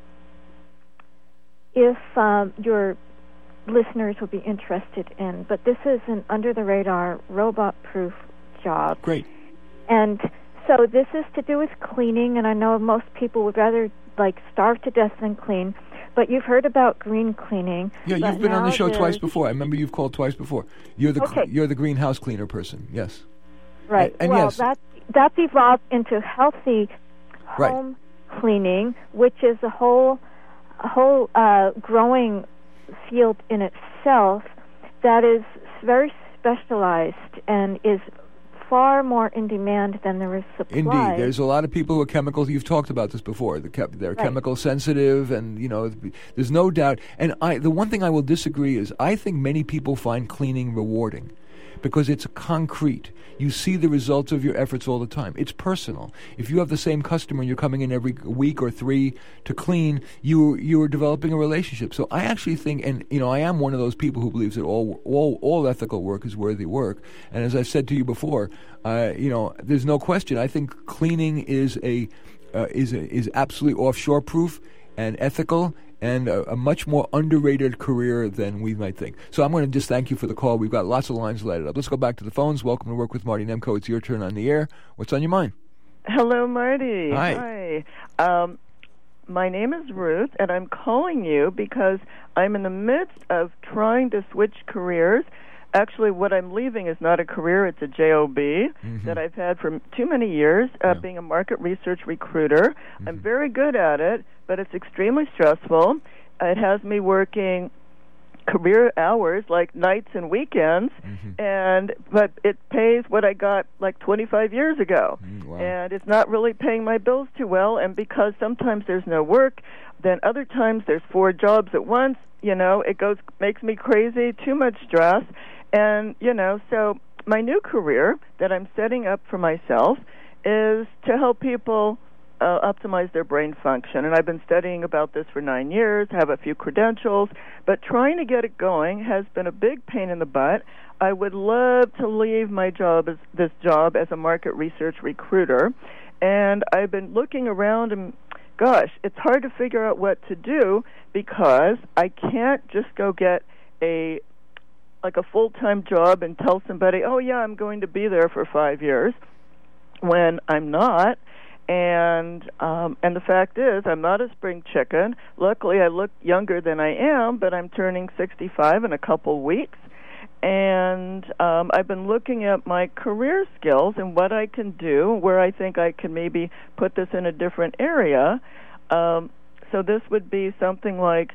[SPEAKER 5] if um, your listeners will be interested in, but this is an under-the-radar, robot-proof job.
[SPEAKER 2] Great.
[SPEAKER 5] And so this is to do with cleaning, and I know most people would rather like starve to death than clean. But you've heard about green cleaning.
[SPEAKER 2] Yeah, you've been on the show twice before. I remember you've called twice before. You're the okay. you're the greenhouse cleaner person. Yes.
[SPEAKER 5] Right.
[SPEAKER 2] And, and
[SPEAKER 5] well,
[SPEAKER 2] yes.
[SPEAKER 5] that that's evolved into healthy home
[SPEAKER 2] right.
[SPEAKER 5] cleaning, which is a whole a whole uh, growing field in itself that is very specialized and is far more in demand than there is supply.
[SPEAKER 2] Indeed. There's a lot of people who are chemicals. You've talked about this before. They're, they're right. chemical sensitive, and, you know, there's no doubt. And I, the one thing I will disagree is I think many people find cleaning rewarding because it's concrete. You see the results of your efforts all the time. It's personal. If you have the same customer and you're coming in every week or three to clean, you you are developing a relationship. So I actually think, and you know, I am one of those people who believes that all all all ethical work is worthy work. And as I've said to you before, uh, you know, there's no question. I think cleaning is a uh, is a, is absolutely offshore proof and ethical. And a, a much more underrated career than we might think. So I'm going to just thank you for the call. We've got lots of lines lighted up. Let's go back to the phones. Welcome to Work with Marty Nemko. It's your turn on the air. What's on your mind?
[SPEAKER 6] Hello, Marty.
[SPEAKER 2] Hi.
[SPEAKER 6] Hi. Um, my name is Ruth, and I'm calling you because I'm in the midst of trying to switch careers, actually, what I'm leaving is not a career; it's a job mm-hmm. that I've had for too many years. Uh, yeah. Being a market research recruiter, mm-hmm. I'm very good at it, but it's extremely stressful. It has me working career hours, like nights and weekends, mm-hmm. and but it pays what I got like twenty-five years ago.
[SPEAKER 2] Mm, wow.
[SPEAKER 6] And it's not really paying my bills too well, and because sometimes there's no work, then other times there's four jobs at once, you know, it goes makes me crazy, too much stress, and, you know, so my new career that I'm setting up for myself is to help people Uh, optimize their brain function. And I've been studying about this for nine years, have a few credentials, but trying to get it going has been a big pain in the butt. I would love to leave my job, as this job as a market research recruiter, and I've been looking around and, gosh, it's hard to figure out what to do because I can't just go get a like a full-time job and tell somebody, oh, yeah, I'm going to be there for five years, when I'm not. And um, and the fact is, I'm not a spring chicken. Luckily, I look younger than I am, but I'm turning sixty-five in a couple weeks. And um, I've been looking at my career skills and what I can do, where I think I can maybe put this in a different area. Um, so this would be something like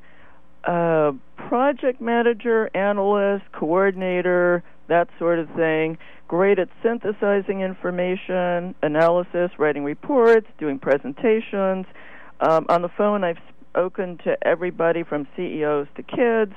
[SPEAKER 6] uh, project manager, analyst, coordinator, that sort of thing. Great at synthesizing information, analysis, writing reports, doing presentations. Um, on the phone, I've spoken to everybody from C E Os to kids.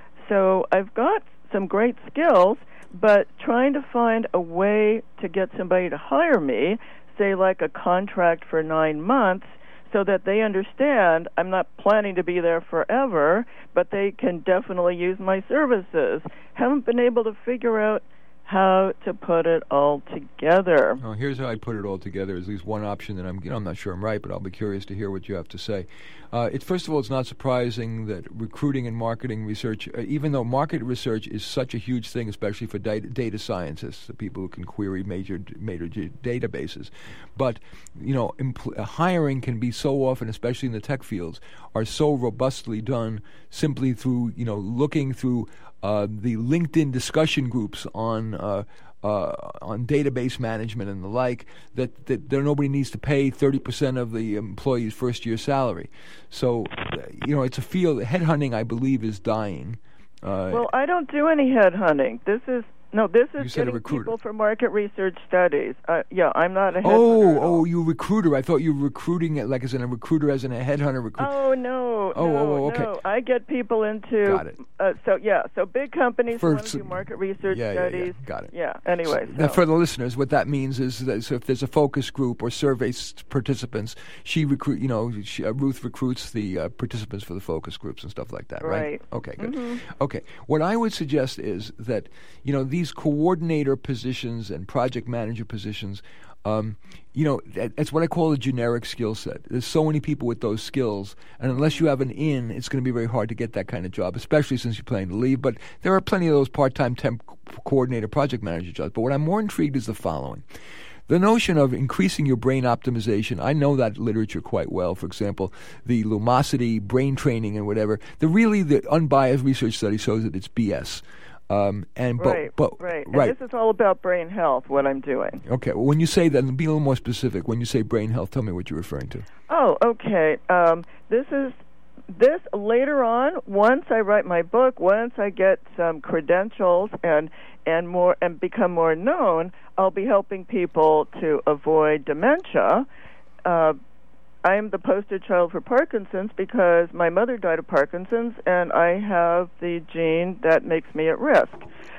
[SPEAKER 6] So I've got some great skills, but trying to find a way to get somebody to hire me, say like a contract for nine months, so that they understand I'm not planning to be there forever, but they can definitely use my services. Haven't been able to figure out how to put it all together.
[SPEAKER 2] Oh, here's how I put it all together. Is at least one option that I'm, you know, I'm not sure I'm right, but I'll be curious to hear what you have to say. Uh, it's first of all, it's not surprising that recruiting and marketing research, uh, even though market research is such a huge thing, especially for data, data scientists, the people who can query major major databases, but you know, impl- hiring can be so often, especially in the tech fields, are so robustly done simply through you know looking through. Uh, the LinkedIn discussion groups on uh, uh, on database management and the like, that, that there nobody needs to pay thirty percent of the employee's first year salary. So, you know, it's a field, headhunting, I believe, is dying. Uh,
[SPEAKER 6] well, I don't do any headhunting. This is No, this is getting people for market research studies. Uh, yeah, I'm not a headhunter.
[SPEAKER 2] Oh, oh, you recruiter. I thought you were recruiting it like as in a recruiter, as in a headhunter recruiter.
[SPEAKER 6] Oh, no,
[SPEAKER 2] oh,
[SPEAKER 6] no,
[SPEAKER 2] oh, oh, okay.
[SPEAKER 6] no. I get people into...
[SPEAKER 2] Got it.
[SPEAKER 6] Uh, so, yeah, so big companies
[SPEAKER 2] for,
[SPEAKER 6] want to do market research
[SPEAKER 2] yeah,
[SPEAKER 6] studies.
[SPEAKER 2] Yeah, yeah. Got it.
[SPEAKER 6] Yeah, anyway.
[SPEAKER 2] So,
[SPEAKER 6] So.
[SPEAKER 2] For the listeners, what that means is that so if there's a focus group or survey participants, she recruit, you know, she, uh, Ruth recruits the uh, participants for the focus groups and stuff like that, right?
[SPEAKER 6] Right.
[SPEAKER 2] Okay, good.
[SPEAKER 6] Mm-hmm.
[SPEAKER 2] Okay. What I would suggest is that, you know, these coordinator positions and project manager positions, um, you know, that, that's what I call a generic skill set. There's so many people with those skills, and unless you have an in, it's going to be very hard to get that kind of job, especially since you're planning to leave. But there are plenty of those part-time temp coordinator, project manager jobs. But what I'm more intrigued is the following. The notion of increasing your brain optimization, I know that literature quite well. For example, the Lumosity, brain training, and whatever. The really, the unbiased research study shows that it's B S. Um, and but,
[SPEAKER 6] right,
[SPEAKER 2] but,
[SPEAKER 6] right. And
[SPEAKER 2] right.
[SPEAKER 6] this is all about brain health, what I'm doing.
[SPEAKER 2] Okay. Well, when you say that, be a little more specific. When you say brain health, tell me what you're referring to.
[SPEAKER 6] Oh, okay. Um, this is this later on. Once I write my book, once I get some credentials and and more and become more known, I'll be helping people to avoid dementia. Uh, I am the poster child for Parkinson's because my mother died of Parkinson's, and I have the gene that makes me at risk.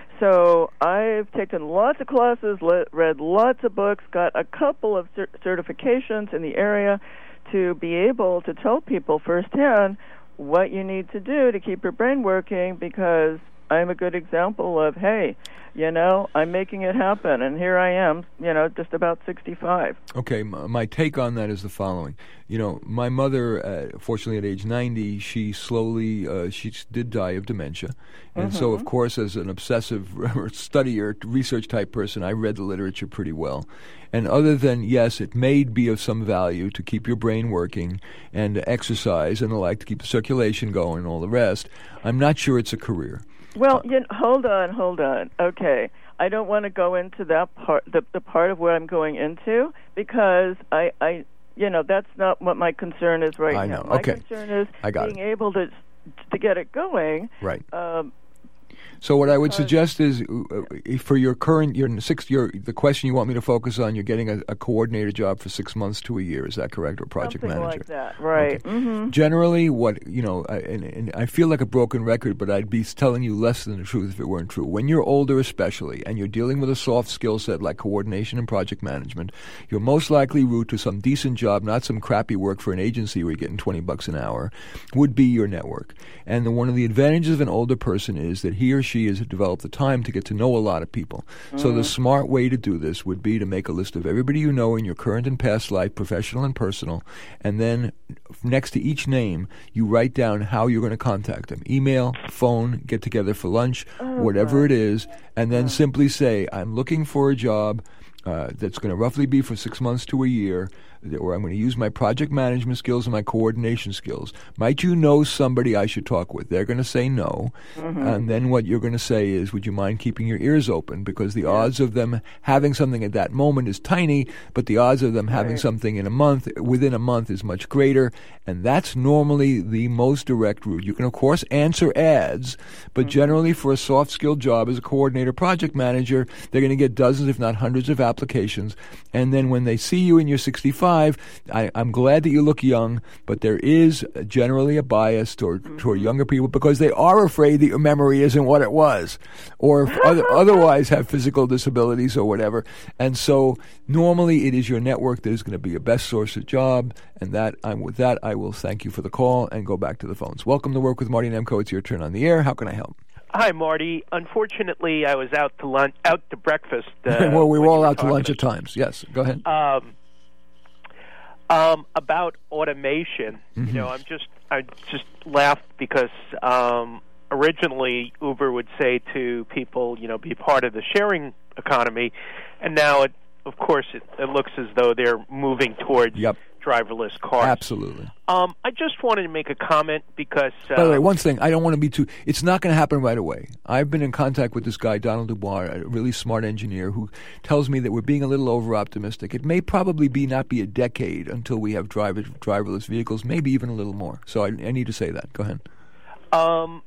[SPEAKER 6] So I've taken lots of classes, le- read lots of books, got a couple of cer- certifications in the area to be able to tell people firsthand what you need to do to keep your brain working, because I'm a good example of, hey, you know, I'm making it happen, and here I am, you know, just about sixty-five.
[SPEAKER 2] Okay, my, my take on that is the following. You know, my mother, uh, fortunately at age ninety, she slowly, uh, she did die of dementia. And mm-hmm. so, of course, as an obsessive studier, research-type person, I read the literature pretty well. And other than, yes, it may be of some value to keep your brain working and exercise and the like, to keep the circulation going and all the rest, I'm not sure it's a career.
[SPEAKER 6] Well, you know, hold on, hold on. Okay, I don't want to go into that part, the the part of what I'm going into, because I, I, you know, that's not what my concern is right
[SPEAKER 2] I
[SPEAKER 6] now.
[SPEAKER 2] know.
[SPEAKER 6] My
[SPEAKER 2] Okay.
[SPEAKER 6] concern is
[SPEAKER 2] I got
[SPEAKER 6] being
[SPEAKER 2] it.
[SPEAKER 6] able to to get it going.
[SPEAKER 2] Right.
[SPEAKER 6] Um,
[SPEAKER 2] So what I would
[SPEAKER 6] Uh,
[SPEAKER 2] suggest is, uh, for your current, your six, your the question you want me to focus on, you're getting a, a coordinator job for six months to a year. Is that correct, or project
[SPEAKER 6] something
[SPEAKER 2] manager?
[SPEAKER 6] like that, right?
[SPEAKER 2] Okay.
[SPEAKER 6] Mm-hmm.
[SPEAKER 2] Generally, what you know, I, and, and I feel like a broken record, but I'd be telling you less than the truth if it weren't true. When you're older, especially, and you're dealing with a soft skill set like coordination and project management, your most likely route to some decent job, not some crappy work for an agency where you're getting twenty bucks an hour, would be your network. And the, one of the advantages of an older person is that he or she has developed the time to get to know a lot of people. Mm-hmm. So the smart way to do this would be to make a list of everybody you know in your current and past life, professional and personal, and then next to each name, you write down how you're going to contact them. Email, phone, get together for lunch, oh, whatever right. it is, and then yeah. simply say, I'm looking for a job uh, that's going to roughly be for six months to a year, or I'm going to use my project management skills and my coordination skills. Might you know somebody I should talk with? They're going to say no. Mm-hmm. And then what you're going to say is, would you mind keeping your ears open? Because the yeah. odds of them having something at that moment is tiny, but the odds of them right. having something in a month, within a month, is much greater. And that's normally the most direct route. You can, of course, answer ads, but mm-hmm. generally for a soft-skilled job as a coordinator, project manager, they're going to get dozens, if not hundreds, of applications. And then when they see you and you're sixty-five, I, I'm glad that you look young, but there is generally a bias toward, mm-hmm. toward younger people because they are afraid that your memory isn't what it was, or other, otherwise have physical disabilities or whatever. And so normally it is your network that is going to be your best source of job. And that I'm with that, I will thank you for the call and go back to the phones. Welcome to Work with Marty Nemko. It's your turn on the air. How can I help?
[SPEAKER 7] Hi, Marty. Unfortunately, I was out to lunch, out to breakfast. Uh,
[SPEAKER 2] well, we were all
[SPEAKER 7] were
[SPEAKER 2] out to lunch
[SPEAKER 7] to
[SPEAKER 2] at times. Yes, go ahead.
[SPEAKER 7] Um, um, about automation,
[SPEAKER 2] mm-hmm.
[SPEAKER 7] you know, I'm just, I just laughed because um, originally Uber would say to people, you know, be part of the sharing economy, and now it, of course, it, it looks as though they're moving towards
[SPEAKER 2] yep.
[SPEAKER 7] driverless cars.
[SPEAKER 2] Absolutely.
[SPEAKER 7] Um, I just wanted to make a comment because... Uh,
[SPEAKER 2] By the way, one thing, I don't want to be too... It's not going to happen right away. I've been in contact with this guy, Donald Dubois, a really smart engineer, who tells me that we're being a little over-optimistic. It may probably be not be a decade until we have driver, driverless vehicles, maybe even a little more. So I, I need to say that. Go ahead.
[SPEAKER 7] Um,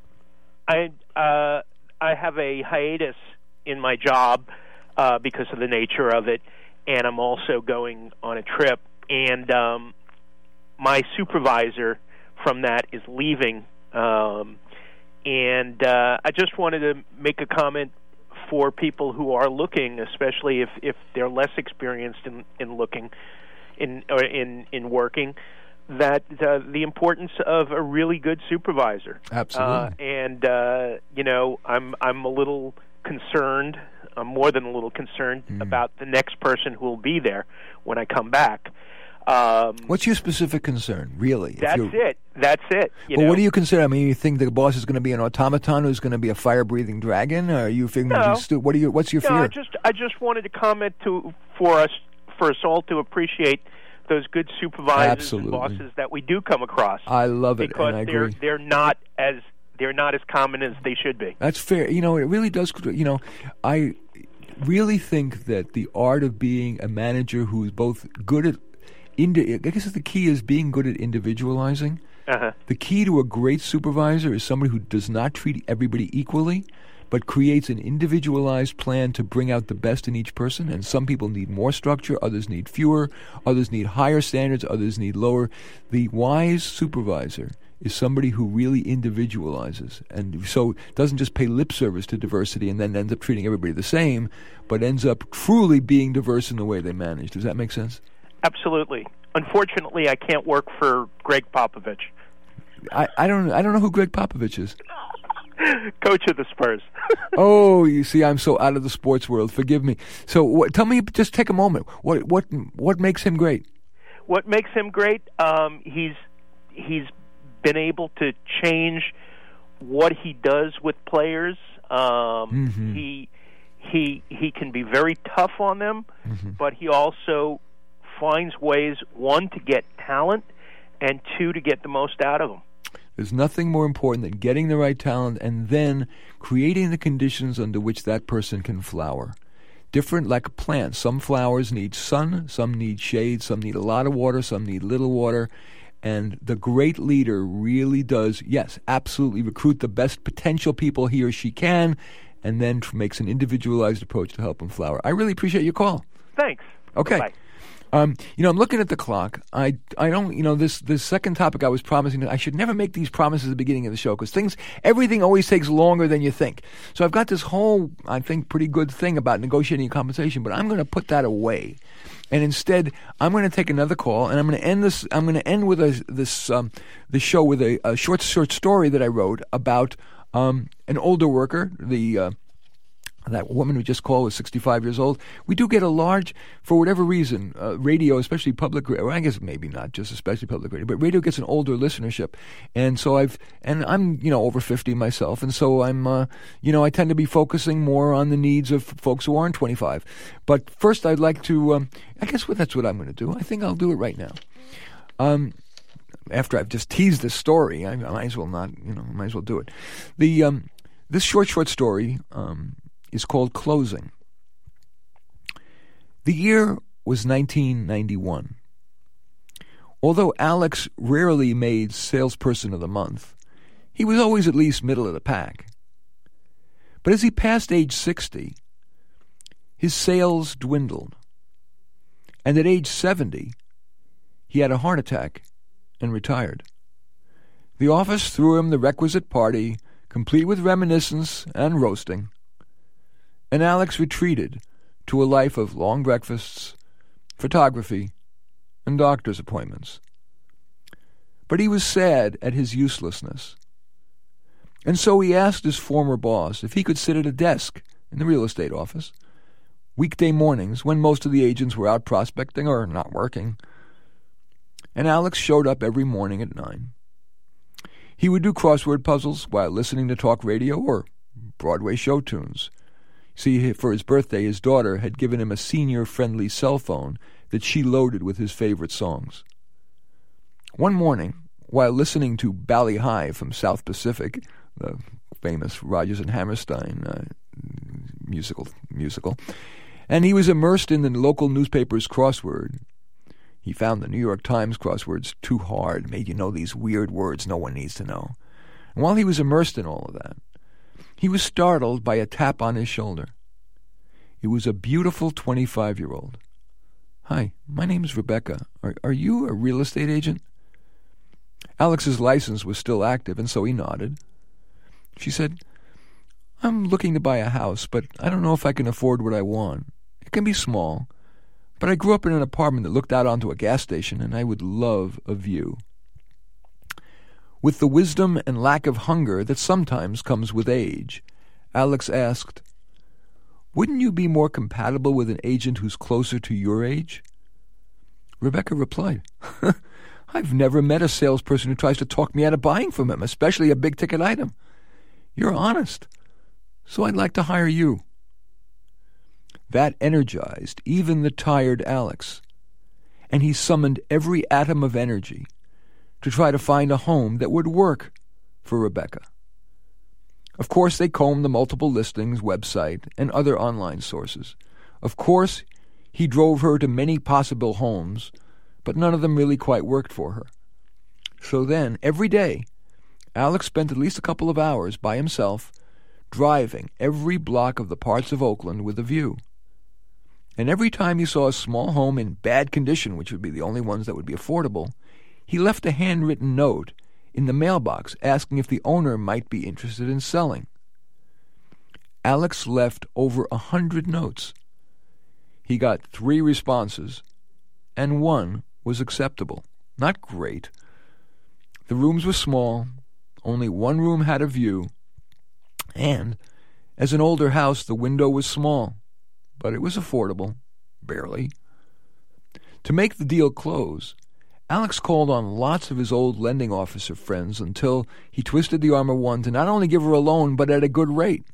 [SPEAKER 7] I, uh, I have a hiatus in my job uh, because of the nature of it, and I'm also going on a trip. And um, my supervisor from that is leaving. Um, and uh, I just wanted to make a comment for people who are looking, especially if, if they're less experienced in, in looking, in, or in, in working, that uh, the importance of a really good supervisor.
[SPEAKER 2] Absolutely.
[SPEAKER 7] Uh, and, uh, you know, I'm, I'm a little concerned, I'm more than a little concerned mm. about the next person who will be there when I come back. Um,
[SPEAKER 2] What's your specific concern, really?
[SPEAKER 7] That's it. That's it. You
[SPEAKER 2] well,
[SPEAKER 7] know?
[SPEAKER 2] what do you consider? I mean, you think the boss is going to be an automaton who's going to be a fire-breathing dragon? Or are you figuring?
[SPEAKER 7] No.
[SPEAKER 2] Stu- what do you? What's your
[SPEAKER 7] no,
[SPEAKER 2] fear?
[SPEAKER 7] I just, I just wanted to comment to for us, for us all to appreciate those good supervisors
[SPEAKER 2] Absolutely.
[SPEAKER 7] and bosses that we do come across.
[SPEAKER 2] I love it,
[SPEAKER 7] because
[SPEAKER 2] and I
[SPEAKER 7] they're
[SPEAKER 2] agree.
[SPEAKER 7] they're not as they're not as common as they should be.
[SPEAKER 2] That's fair. You know, it really does. You know, I really think that the art of being a manager who is both good at Indi- I guess the key is being good at individualizing.
[SPEAKER 7] Uh-huh.
[SPEAKER 2] The key to a great supervisor is somebody who does not treat everybody equally, but creates an individualized plan to bring out the best in each person. And some people need more structure, others need fewer, others need higher standards, others need lower. The wise supervisor is somebody who really individualizes, and so doesn't just pay lip service to diversity and then ends up treating everybody the same, but ends up truly being diverse in the way they manage. Does that make sense?
[SPEAKER 7] Absolutely. Unfortunately, I can't work for Greg Popovich.
[SPEAKER 2] I, I don't I don't know who Greg Popovich is.
[SPEAKER 7] Coach of the Spurs.
[SPEAKER 2] Oh, you see, I'm so out of the sports world. Forgive me. So, what, tell me, just take a moment. What what what makes him great?
[SPEAKER 7] What makes him great? Um, he's he's been able to change what he does with players. Um,
[SPEAKER 2] mm-hmm.
[SPEAKER 7] He he he can be very tough on them,
[SPEAKER 2] mm-hmm.
[SPEAKER 7] but he also finds ways, one, to get talent, and two, to get the most out of them.
[SPEAKER 2] There's nothing more important than getting the right talent and then creating the conditions under which that person can flower. Different, like a plant. Some flowers need sun, some need shade, some need a lot of water, some need little water. And the great leader really does, yes, absolutely recruit the best potential people he or she can, and then makes an individualized approach to help them flower. I really appreciate your call.
[SPEAKER 7] Thanks.
[SPEAKER 2] Okay.
[SPEAKER 7] Bye.
[SPEAKER 2] Um, you know, I'm looking at the clock. I, I don't, you know, this, this second topic I was promising, I should never make these promises at the beginning of the show because things, everything always takes longer than you think. So I've got this whole, I think, pretty good thing about negotiating compensation, but I'm going to put that away. And instead, I'm going to take another call, and I'm going to end this, I'm going to end with a, this, um, this show with a, a short, short story that I wrote about, um, an older worker, the, uh, that woman who just called was sixty-five years old. We do get a large, for whatever reason, uh, radio, especially public, or I guess maybe not just especially public radio, but radio gets an older listenership. And so I've, and I'm, you know, over fifty myself. And so I'm, uh, you know, I tend to be focusing more on the needs of folks who aren't twenty-five. But first I'd like to, um, I guess what that's what I'm going to do. I think I'll do it right now. Um, after I've just teased this story, I, I might as well not, you know, I might as well do it. The, um, this short, short story, um, is called Closing. The year was nineteen ninety-one. Although Alex rarely made Salesperson of the Month, he was always at least middle of the pack. But as he passed age sixty, his sales dwindled. And at age seventy, he had a heart attack and retired. The office threw him the requisite party, complete with reminiscence and roasting. And Alex retreated to a life of long breakfasts, photography, and doctor's appointments. But he was sad at his uselessness. And so he asked his former boss if he could sit at a desk in the real estate office, weekday mornings when most of the agents were out prospecting or not working. And Alex showed up every morning at nine. He would do crossword puzzles while listening to talk radio or Broadway show tunes. See, for his birthday, his daughter had given him a senior-friendly cell phone that she loaded with his favorite songs. One morning, while listening to Bally High from South Pacific, the famous Rodgers and Hammerstein uh, musical, musical, and he was immersed in the local newspaper's crossword. He found the New York Times crosswords too hard, made you know these weird words no one needs to know. And while he was immersed in all of that, he was startled by a tap on his shoulder. It was a beautiful twenty-five-year-old. "Hi, my name's Rebecca. Are, are you a real estate agent?" Alex's license was still active, and so he nodded. She said, "I'm looking to buy a house, but I don't know if I can afford what I want. It can be small, but I grew up in an apartment that looked out onto a gas station, and I would love a view." With the wisdom and lack of hunger that sometimes comes with age, Alex asked, "Wouldn't you be more compatible with an agent who's closer to your age?" Rebecca replied, "I've never met a salesperson who tries to talk me out of buying from him, especially a big-ticket item. You're honest, so I'd like to hire you." That energized even the tired Alex, and he summoned every atom of energy to try to find a home that would work for Rebecca. Of course, they combed the multiple listings, website, and other online sources. Of course, he drove her to many possible homes, but none of them really quite worked for her. So then, every day, Alex spent at least a couple of hours by himself, driving every block of the parts of Oakland with a view. And every time he saw a small home in bad condition, which would be the only ones that would be affordable, he left a handwritten note in the mailbox asking if the owner might be interested in selling. Alex left over a hundred notes. He got three responses, and one was acceptable. Not great. The rooms were small, only one room had a view, and, as an older house, the window was small, but it was affordable, barely. To make the deal close, Alex called on lots of his old lending officer friends until he twisted the arm of one to not only give her a loan, but at a good rate.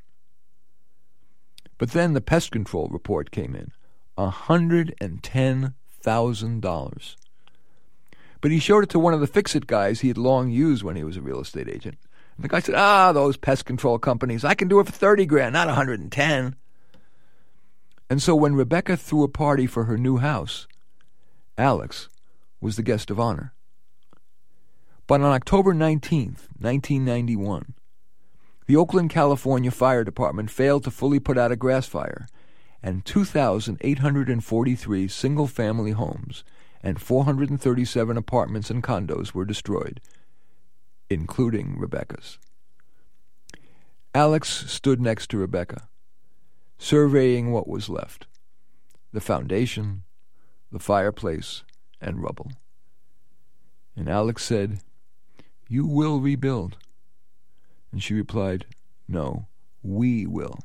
[SPEAKER 2] But then the pest control report came in, one hundred ten thousand dollars. But he showed it to one of the fix-it guys he had long used when he was a real estate agent. And the guy said, ah, those pest control companies, I can do it for thirty grand, not one hundred ten. And so when Rebecca threw a party for her new house, Alex was the guest of honor. But on October nineteenth, nineteen ninety-one, the Oakland, California Fire Department failed to fully put out a grass fire, and two thousand eight hundred forty-three single-family homes and four hundred thirty-seven apartments and condos were destroyed, including Rebecca's. Alex stood next to Rebecca, surveying what was left: the foundation, the fireplace, and rubble. And Alex said, "You will rebuild." And she replied, "No, we will."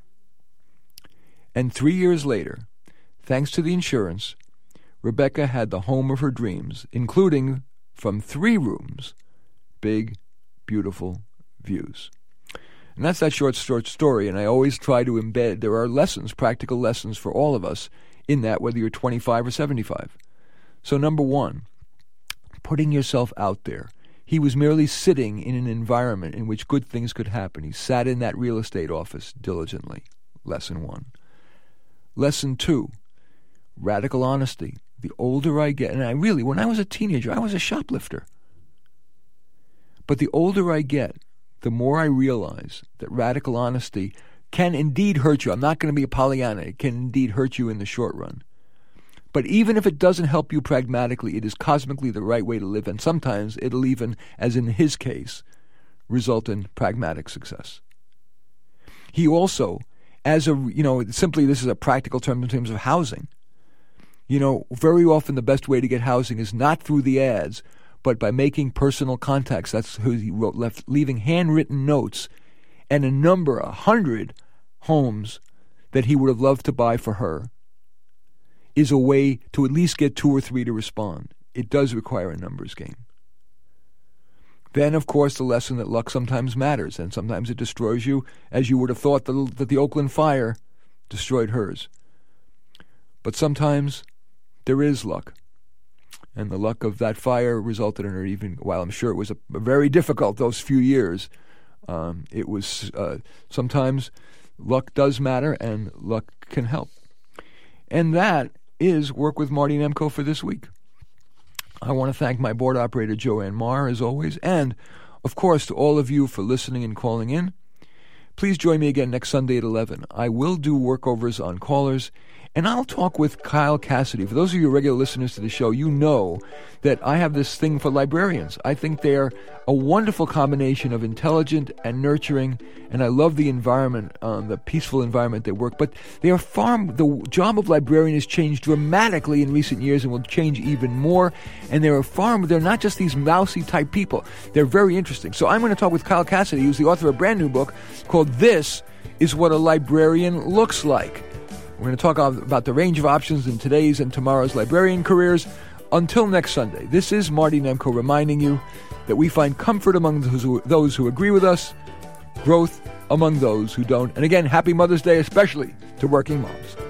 [SPEAKER 2] And three years later, thanks to the insurance, Rebecca had the home of her dreams, including, from three rooms, big, beautiful views. And that's that short, short story, and I always try to embed, there are lessons, practical lessons for all of us in that, whether you're twenty-five or seventy-five. So number one, putting yourself out there. He was merely sitting in an environment in which good things could happen. He sat in that real estate office diligently. Lesson one. Lesson two, radical honesty. The older I get, and I really, when I was a teenager, I was a shoplifter. But the older I get, the more I realize that radical honesty can indeed hurt you. I'm not going to be a Pollyanna. It can indeed hurt you in the short run. But even if it doesn't help you pragmatically, it is cosmically the right way to live, and sometimes it'll even, as in his case, result in pragmatic success. He also, as a, you know, simply this is a practical term in terms of housing. You know, very often the best way to get housing is not through the ads, but by making personal contacts. That's who he wrote, left, leaving handwritten notes and a number, a hundred homes that he would have loved to buy for her, is a way to at least get two or three to respond. It does require a numbers game. Then, of course, the lesson that luck sometimes matters, and sometimes it destroys you, as you would have thought the, that the Oakland fire destroyed hers. But sometimes there is luck. And the luck of that fire resulted in her even, while I'm sure it was a, a very difficult those few years, um, it was, uh, sometimes luck does matter and luck can help. And that is Work with Marty Nemko for this week. I want to thank my board operator, Joanne Marr, as always, and, of course, to all of you for listening and calling in. Please join me again next Sunday at eleven. I will do workovers on callers, and I'll talk with Kyle Cassidy. For those of you regular listeners to the show, you know that I have this thing for librarians. I think they're a wonderful combination of intelligent and nurturing, and I love the environment, um, the peaceful environment they work. But they are far, the job of librarian has changed dramatically in recent years and will change even more. And they're far, they're not just these mousy type people. They're very interesting. So I'm going to talk with Kyle Cassidy, who's the author of a brand new book called This Is What a Librarian Looks Like. We're going to talk about the range of options in today's and tomorrow's librarian careers. Until next Sunday, this is Marty Nemko reminding you that we find comfort among those who, those who agree with us, growth among those who don't. And again, happy Mother's Day, especially to working moms.